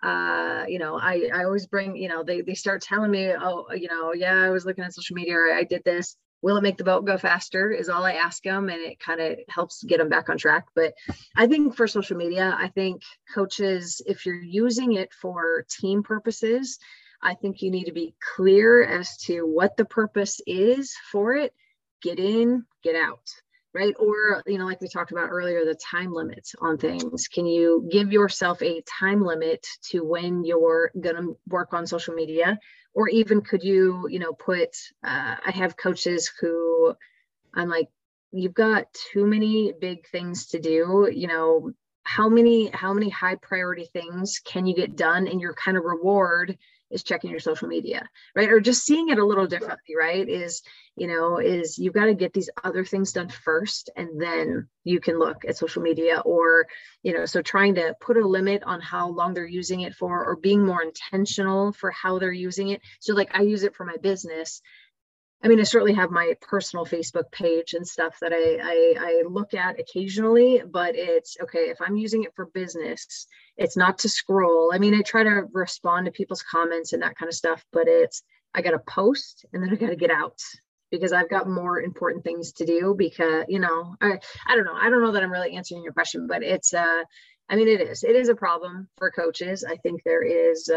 I always bring, they start telling me, oh, yeah, I was looking at social media, or I did this. Will it make the boat go faster is all I ask them. And it kind of helps get them back on track. But I think for social media, I think coaches, if you're using it for team purposes, I think you need to be clear as to what the purpose is for it. Get in, get out. Right. Or, like we talked about earlier, the time limits on things. Can you give yourself a time limit to when you're going to work on social media? Or even could you, put, I have coaches who I'm like, you've got too many big things to do. How many high priority things can you get done? And your kind of reward is checking your social media, right? Or just seeing it a little differently, right? Is you've got to get these other things done first, and then you can look at social media, or, so trying to put a limit on how long they're using it for, or being more intentional for how they're using it. So like, I use it for my business. I mean, I certainly have my personal Facebook page and stuff that I look at occasionally, but it's okay. If I'm using it for business, it's not to scroll. I mean, I try to respond to people's comments and that kind of stuff, but I got to post, and then I got to get out, because I've got more important things to do. Because, I don't know. I don't know that I'm really answering your question, but it is a problem for coaches. I think there is,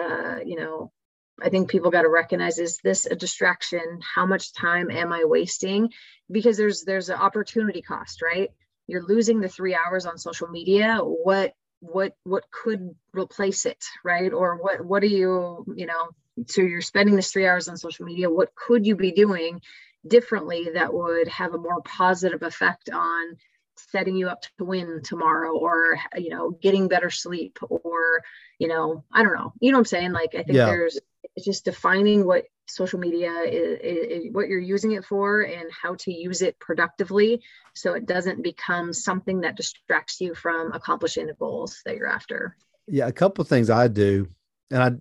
I think people got to recognize, is this a distraction? How much time am I wasting? Because there's an opportunity cost, right? You're losing the 3 hours on social media. What could replace it, right? Or what are you, so you're spending this 3 hours on social media. What could you be doing differently that would have a more positive effect on setting you up to win tomorrow, or, getting better sleep, or, I don't know, what I'm saying? Like, I think it's just defining what social media is, what you're using it for, and how to use it productively, so it doesn't become something that distracts you from accomplishing the goals that you're after. Yeah. A couple of things I do, and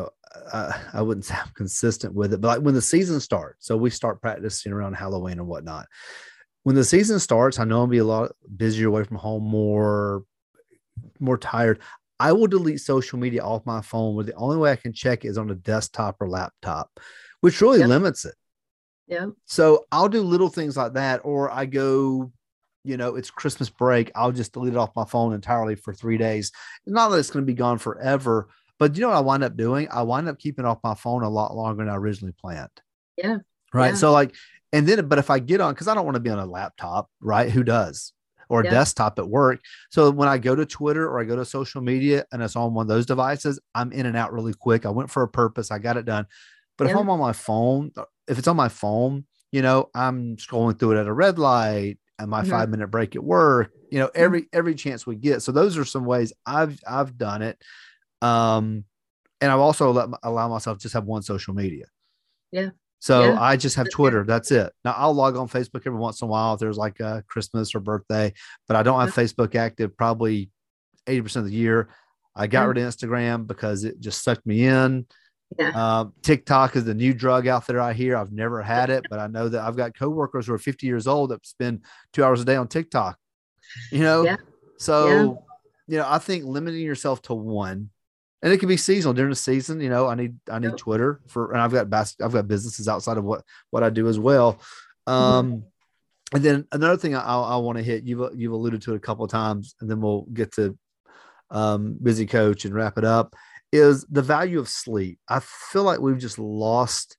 I wouldn't say I'm consistent with it, but like when the season starts, so we start practicing around Halloween and whatnot. When the season starts, I know I'll be a lot busier away from home, more tired. I will delete social media off my phone, where the only way I can check it is on a desktop or laptop, which really limits it. Yeah. So I'll do little things like that, or I go, it's Christmas break, I'll just delete it off my phone entirely for 3 days. Not that it's going to be gone forever, but what I wind up doing? I wind up keeping off my phone a lot longer than I originally planned. Yeah. Right. Yeah. So but if I get on, because I don't want to be on a laptop, right? Who does? Or a desktop at work. So when I go to Twitter or I go to social media and it's on one of those devices, I'm in and out really quick. I went for a purpose. I got it done. But if I'm on my phone, if it's on my phone, I'm scrolling through it at a red light and my 5-minute break at work, every chance we get. So those are some ways I've done it. And I've also allow myself to just have one social media. Yeah. So I just have Twitter. That's it. Now I'll log on Facebook every once in a while if there's like a Christmas or birthday, but I don't have Facebook active probably 80% of the year. I got rid of Instagram because it just sucked me in. Yeah. TikTok is the new drug out there. I hear. I've never had it, but I know that I've got coworkers who are 50 years old that spend 2 hours a day on TikTok, So I think limiting yourself to one, and it can be seasonal during the season. I need Yep. Twitter and I've got businesses outside of what I do as well. Mhm. And then another thing I want to hit, you've alluded to it a couple of times, and then we'll get to busy coach and wrap it up, is the value of sleep. I feel like we've just lost,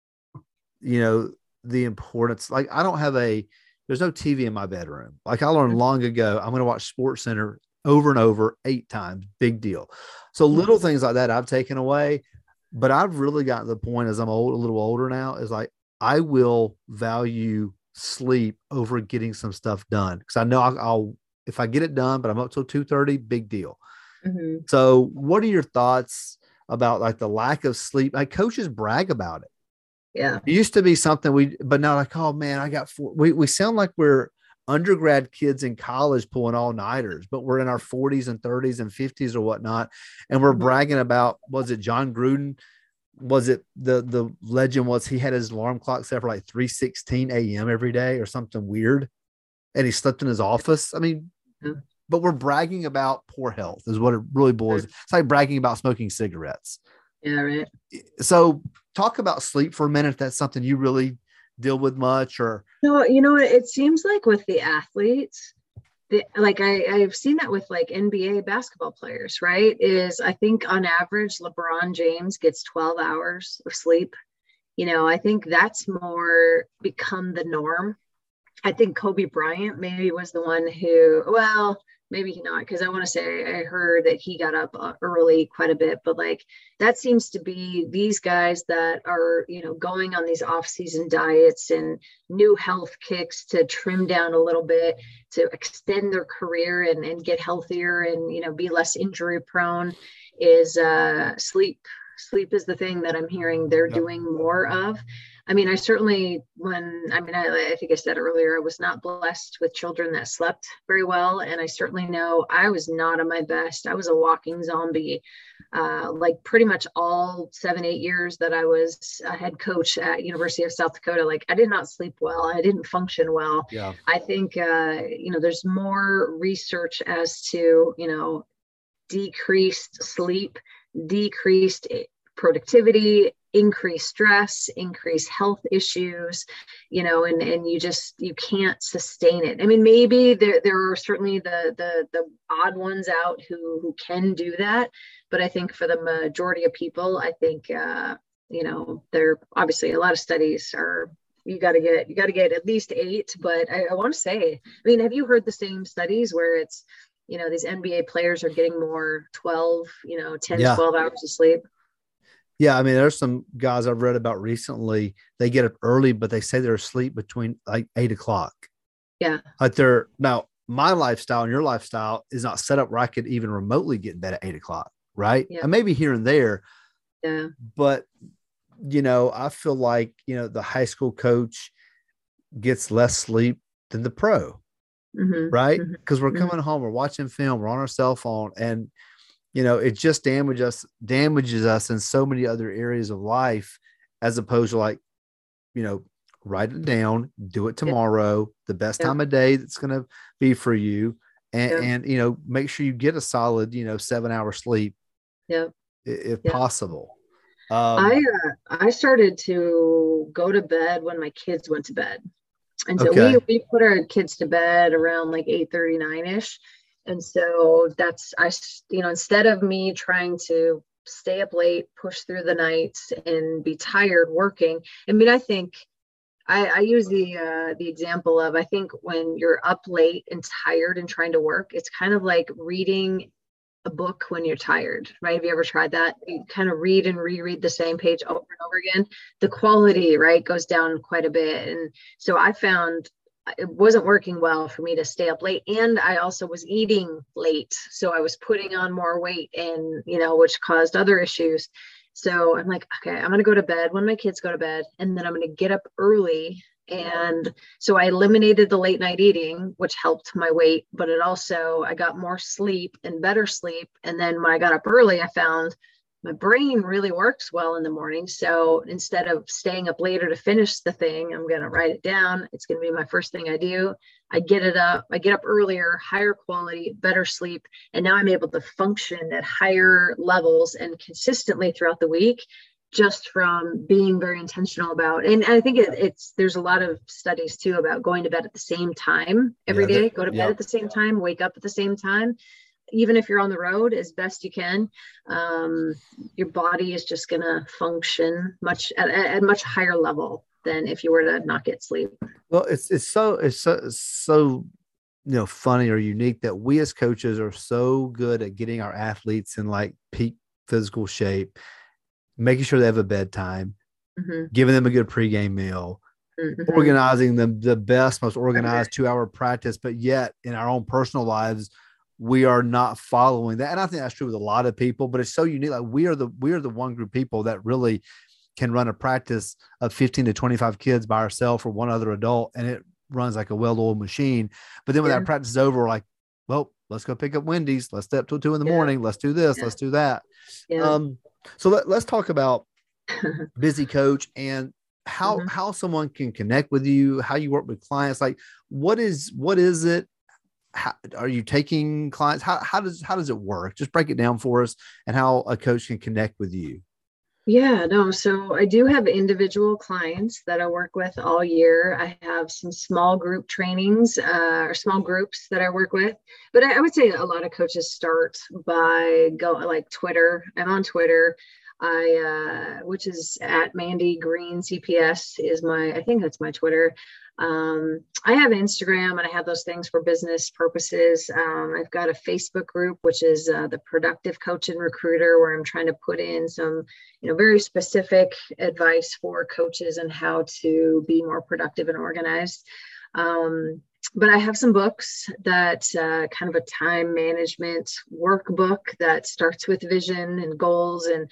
the importance. Like there's no TV in my bedroom. Like I learned long ago, I'm going to watch Sports Center over and over 8 times, big deal. So little things like that I've taken away, but I've really gotten to the point as I'm a little older now, is like, I will value sleep over getting some stuff done. Cause I know I'll if I get it done, but I'm up till 2:30, big deal. Mhm. So what are your thoughts about like the lack of sleep? Like coaches brag about it. Yeah. It used to be something but now like, oh man, I got we sound like we're undergrad kids in college pulling all nighters, but we're in our 40s and 30s and 50s or whatnot. And we're Mhm. bragging about, was it John Gruden? Was it the legend was he had his alarm clock set for like 3:16 a.m. every day or something weird. And he slept in his office. I mean, Yeah. but we're bragging about poor health is what it really boils. It's like bragging about smoking cigarettes. Yeah. Right. So talk about sleep for a minute. If that's something you really deal with much, or No, it seems like with the athletes, like I've seen that with like NBA basketball players, right? Is I think on average, LeBron James gets 12 hours of sleep. I think that's more become the norm. I think Kobe Bryant maybe was the one who, well, maybe not, because I want to say I heard that he got up early quite a bit, but like that seems to be these guys that are, going on these off-season diets and new health kicks to trim down a little bit to extend their career and get healthier and, be less injury prone, is sleep. Sleep is the thing that I'm hearing they're doing more of. I mean, I think I said earlier, I was not blessed with children that slept very well. And I certainly know I was not at my best. I was a walking zombie, like pretty much all 7, 8 years that I was a head coach at University of South Dakota. Like I did not sleep well. I didn't function well. yeah, I think, there's more research as to, decreased sleep, decreased productivity, increased stress, increased health issues, and you can't sustain it. I mean, maybe there are certainly the odd ones out who can do that, but I think for the majority of people, I think there obviously a lot of studies are you got to get at least 8. But I want to say, I mean, have you heard the same studies where it's these NBA players are getting more 12, 10, yeah, 12 hours of sleep? yeah. I mean, there's some guys I've read about recently. They get up early, but they say they're asleep between like 8 o'clock. Yeah. Like now. My lifestyle and your lifestyle is not set up where I could even remotely get in bed at 8 o'clock, right? Yeah. And maybe here and there, Yeah. but I feel like the high school coach gets less sleep than the pro, Mm-hmm. right? Mm-hmm. Because we're Mm-hmm. coming home, we're watching film, we're on our cell phone, and it just damages us in so many other areas of life, as opposed to like, write it down, do it tomorrow, the best Yep. time of day that's going to be for you. And, Yep. make sure you get a solid, 7-hour sleep Yep. if Yep. possible. I started to go to bed when my kids went to bed. And so Okay. we put our kids to bed around like 8:39ish. And so instead of me trying to stay up late, push through the nights and be tired working, I mean, I think I use the example of, I think when you're up late and tired and trying to work, it's kind of like reading a book when you're tired, right? Have you ever tried that? You kind of read and reread the same page over and over again. The quality, right, goes down quite a bit. And so I found it wasn't working well for me to stay up late. And I also was eating late. So I was putting on more weight and, which caused other issues. So I'm like, okay, I'm going to go to bed when my kids go to bed, and then I'm going to get up early. And so I eliminated the late night eating, which helped my weight, but I got more sleep and better sleep. And then when I got up early, I found my brain really works well in the morning. So instead of staying up later to finish the thing, I'm going to write it down. It's going to be my first thing I do. I get up earlier, higher quality, better sleep. And now I'm able to function at higher levels and consistently throughout the week, just from being very intentional about, and I think there's a lot of studies too about going to bed at the same time every day. Go to bed at the same time, wake up at the same time. Even if you're on the road, as best you can, your body is just going to function at a much higher level than if you were to not get sleep. Well, it's so funny or unique that we as coaches are so good at getting our athletes in like peak physical shape, making sure they have a bedtime, giving them a good pregame meal, organizing them the best, most organized 2-hour practice, but yet in our own personal lives, we are not following that. And I think that's true with a lot of people, but it's so unique. Like we are the one group of people that really can run a practice of 15 to 25 kids by ourselves or one other adult, and it runs like a well-oiled machine. But then when that practice is over, we're like, well, let's go pick up Wendy's. Let's stay up till 2 a.m. Let's do this. Let's do that. So let's talk about Busy Coach and how someone can connect with you, how you work with clients. Like what is it? How, are you taking clients? How does it work? Just break it down for us and how a coach can connect with you. Yeah, no. So I do have individual clients that I work with all year. I have some small group trainings or small groups that I work with. But I would say a lot of coaches start by like Twitter. I'm on Twitter. Which is at Mandy Green CPS I think that's my Twitter. I have Instagram and I have those things for business purposes. I've got a Facebook group, which is the Productive Coach and Recruiter, where I'm trying to put in some, very specific advice for coaches and how to be more productive and organized. But I have some books that kind of a time management workbook that starts with vision and goals, and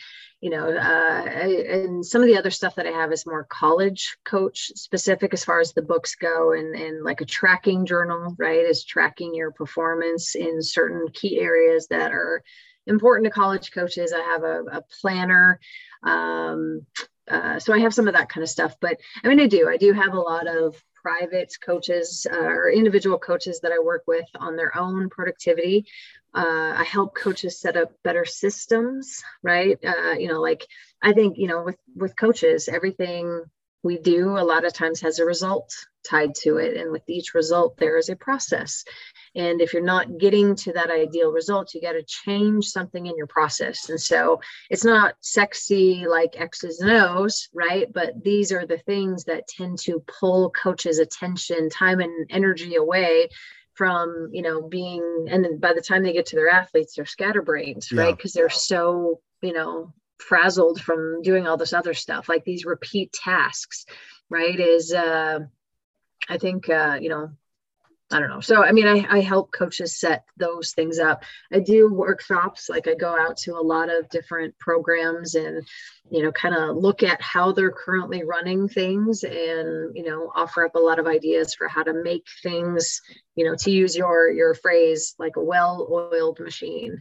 and some of the other stuff that I have is more college coach specific as far as the books go, and like a tracking journal, right, is tracking your performance in certain key areas that are important to college coaches. I have a planner. So I have some of that kind of stuff, but I do have a lot of private coaches or individual coaches that I work with on their own productivity. I help coaches set up better systems, right? I think, with coaches, everything we do a lot of times has a result tied to it. And with each result, there is a process. And if you're not getting to that ideal result, you got to change something in your process. And so it's not sexy like X's and O's, right? But these are the things that tend to pull coaches' attention, time, and energy away from, being, and then by the time they get to their athletes, they're scatterbrained, right? Because they're so, frazzled from doing all this other stuff, like these repeat tasks, right? I think, I don't know. So, I help coaches set those things up. I do workshops, like I go out to a lot of different programs and, kind of look at how they're currently running things and, offer up a lot of ideas for how to make things, to use your phrase, like a well-oiled machine.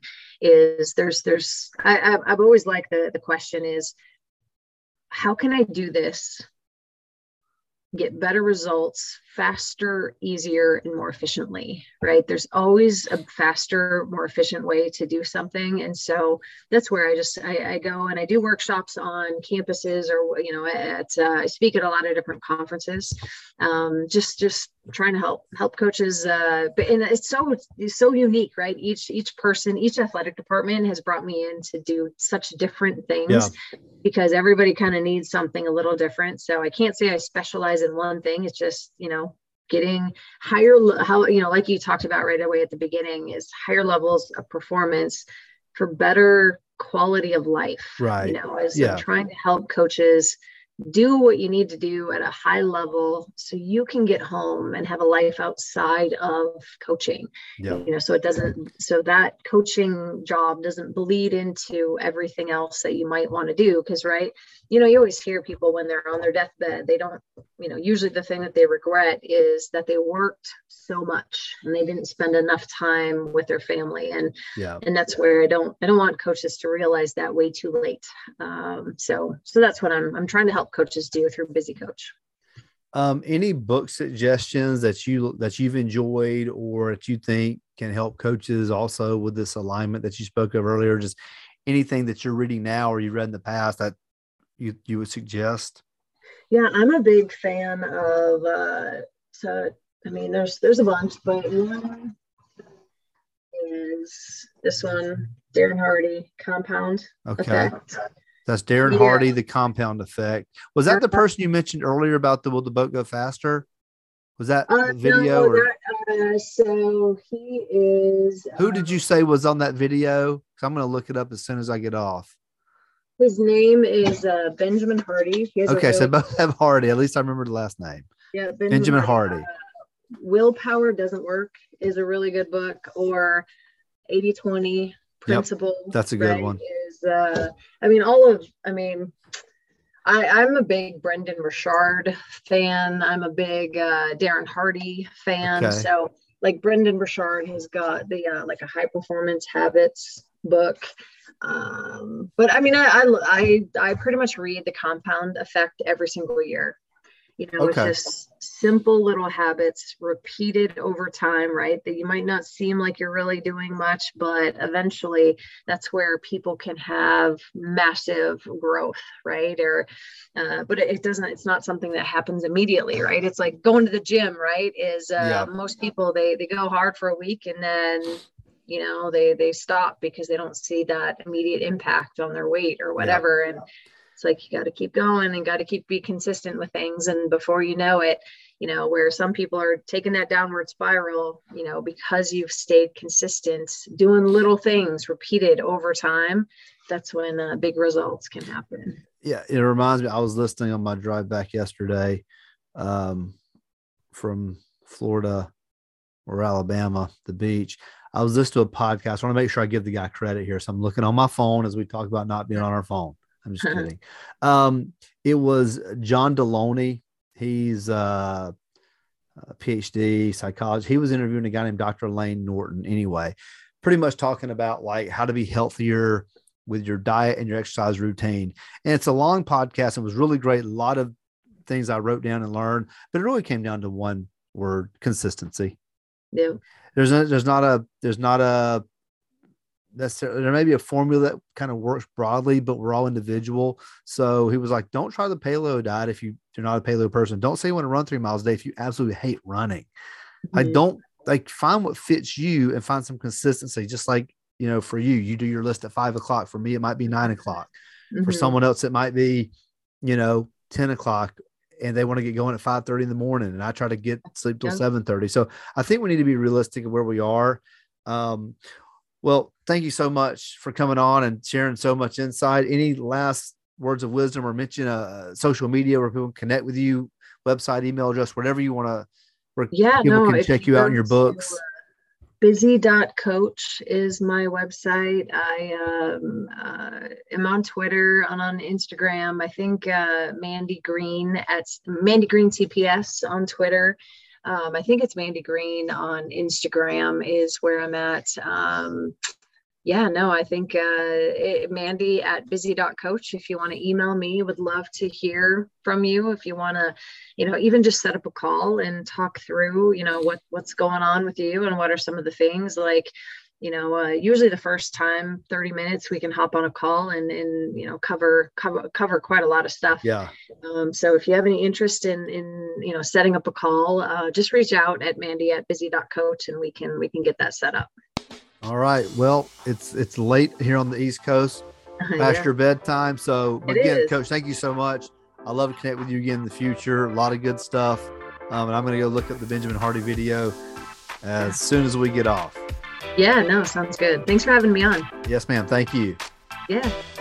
I've always liked the question is, how can I do this, get better results faster, easier, and more efficiently, right? There's always a faster, more efficient way to do something. And so that's where I go and I do workshops on campuses or, I speak at a lot of different conferences, just trying to help coaches. And it's so unique, right? Each person, each athletic department has brought me in to do such different things because everybody kind of needs something a little different. So I can't say I specialize in one thing. It's just, getting higher, like you talked about right away at the beginning, is higher levels of performance for better quality of life, right? I'm trying to help coaches do what you need to do at a high level so you can get home and have a life outside of coaching. So that coaching job doesn't bleed into everything else that you might want to do. Because you always hear people when they're on their deathbed, they don't, usually the thing that they regret is that they worked so much and they didn't spend enough time with their family. And that's where I don't want coaches to realize that way too late. So that's what I'm trying to help coaches do through Busy Coach. Any book suggestions that you've enjoyed or that you think can help coaches also with this alignment that you spoke of earlier? Just anything that you're reading now or you read in the past that you would suggest? Yeah, I'm a big fan of there's a bunch, but one is this one, Darren Hardy, Compound Effect. That's Darren Hardy, The Compound Effect. Was that the person you mentioned earlier about Will the Boat Go Faster? Was that the video? So he is. Who did you say was on that video? Because I'm going to look it up as soon as I get off. His name is Benjamin Hardy. So both have Hardy. At least I remember the last name. Yeah, Benjamin Hardy. Willpower Doesn't Work is a really good book, or 80-20 Principle. Yep, that's a good one. I'm a big Brendan Burchard fan. I'm a big Darren Hardy fan. Okay. So like Brendan Burchard has got the like a high performance habits book. But I pretty much read The Compound Effect every single year. It's just simple little habits repeated over time, right? That you might not seem like you're really doing much, but eventually that's where people can have massive growth, right? But it's not something that happens immediately, right? It's like going to the gym, right? Most people, they go hard for a week and then, they stop because they don't see that immediate impact on their weight or whatever. Yeah. And it's like, you got to keep going and got to be consistent with things. And before you know it, where some people are taking that downward spiral, because you've stayed consistent, doing little things repeated over time, that's when big results can happen. Yeah. It reminds me, I was listening on my drive back yesterday from Florida or Alabama, the beach. I was listening to a podcast. I want to make sure I give the guy credit here. So I'm looking on my phone as we talk about not being on our phone. I'm just kidding. It was John Deloney. He's a PhD psychologist. He was interviewing a guy named Dr. Lane Norton anyway, pretty much talking about like how to be healthier with your diet and your exercise routine. And it's a long podcast. It was really great. A lot of things I wrote down and learned, but it really came down to one word: consistency. Yeah. There's not a necessarily, there may be a formula that kind of works broadly, but we're all individual. So he was like, don't try the paleo diet if you're not a paleo person. Don't say you want to run 3 miles a day if you absolutely hate running. Mm-hmm. Find what fits you and find some consistency. Just like, for you do your list at 5:00. For me, it might be 9:00. Mm-hmm. For someone else, it might be, 10:00. And they want to get going at 5:30 in the morning. And I try to sleep till 7:30. So I think we need to be realistic of where we are. Well, thank you so much for coming on and sharing so much insight. Any last words of wisdom or mention social media where people can connect with you, website, email address, whatever you want to, where people can check you out in your books? Busy.coach is my website. I am on Twitter and on Instagram. I think Mandy Green at Mandy Green CPS on Twitter. I think it's Mandy Green on Instagram is where I'm at. I think Mandy at busy.coach. If you want to email me, would love to hear from you. If you want to, even just set up a call and talk through, what's going on with you and what are some of the things like, usually the first time, 30 minutes, we can hop on a call and cover quite a lot of stuff. Yeah. So if you have any interest in setting up a call, just reach out at Mandy at busy.coach and we can get that set up. All right. Well, it's late here on the East Coast, past your bedtime. So again, Coach, thank you so much. I'd love to connect with you again in the future. A lot of good stuff. And I'm going to go look up the Benjamin Hardy video as soon as we get off. Yeah, no, sounds good. Thanks for having me on. Yes, ma'am. Thank you. Yeah.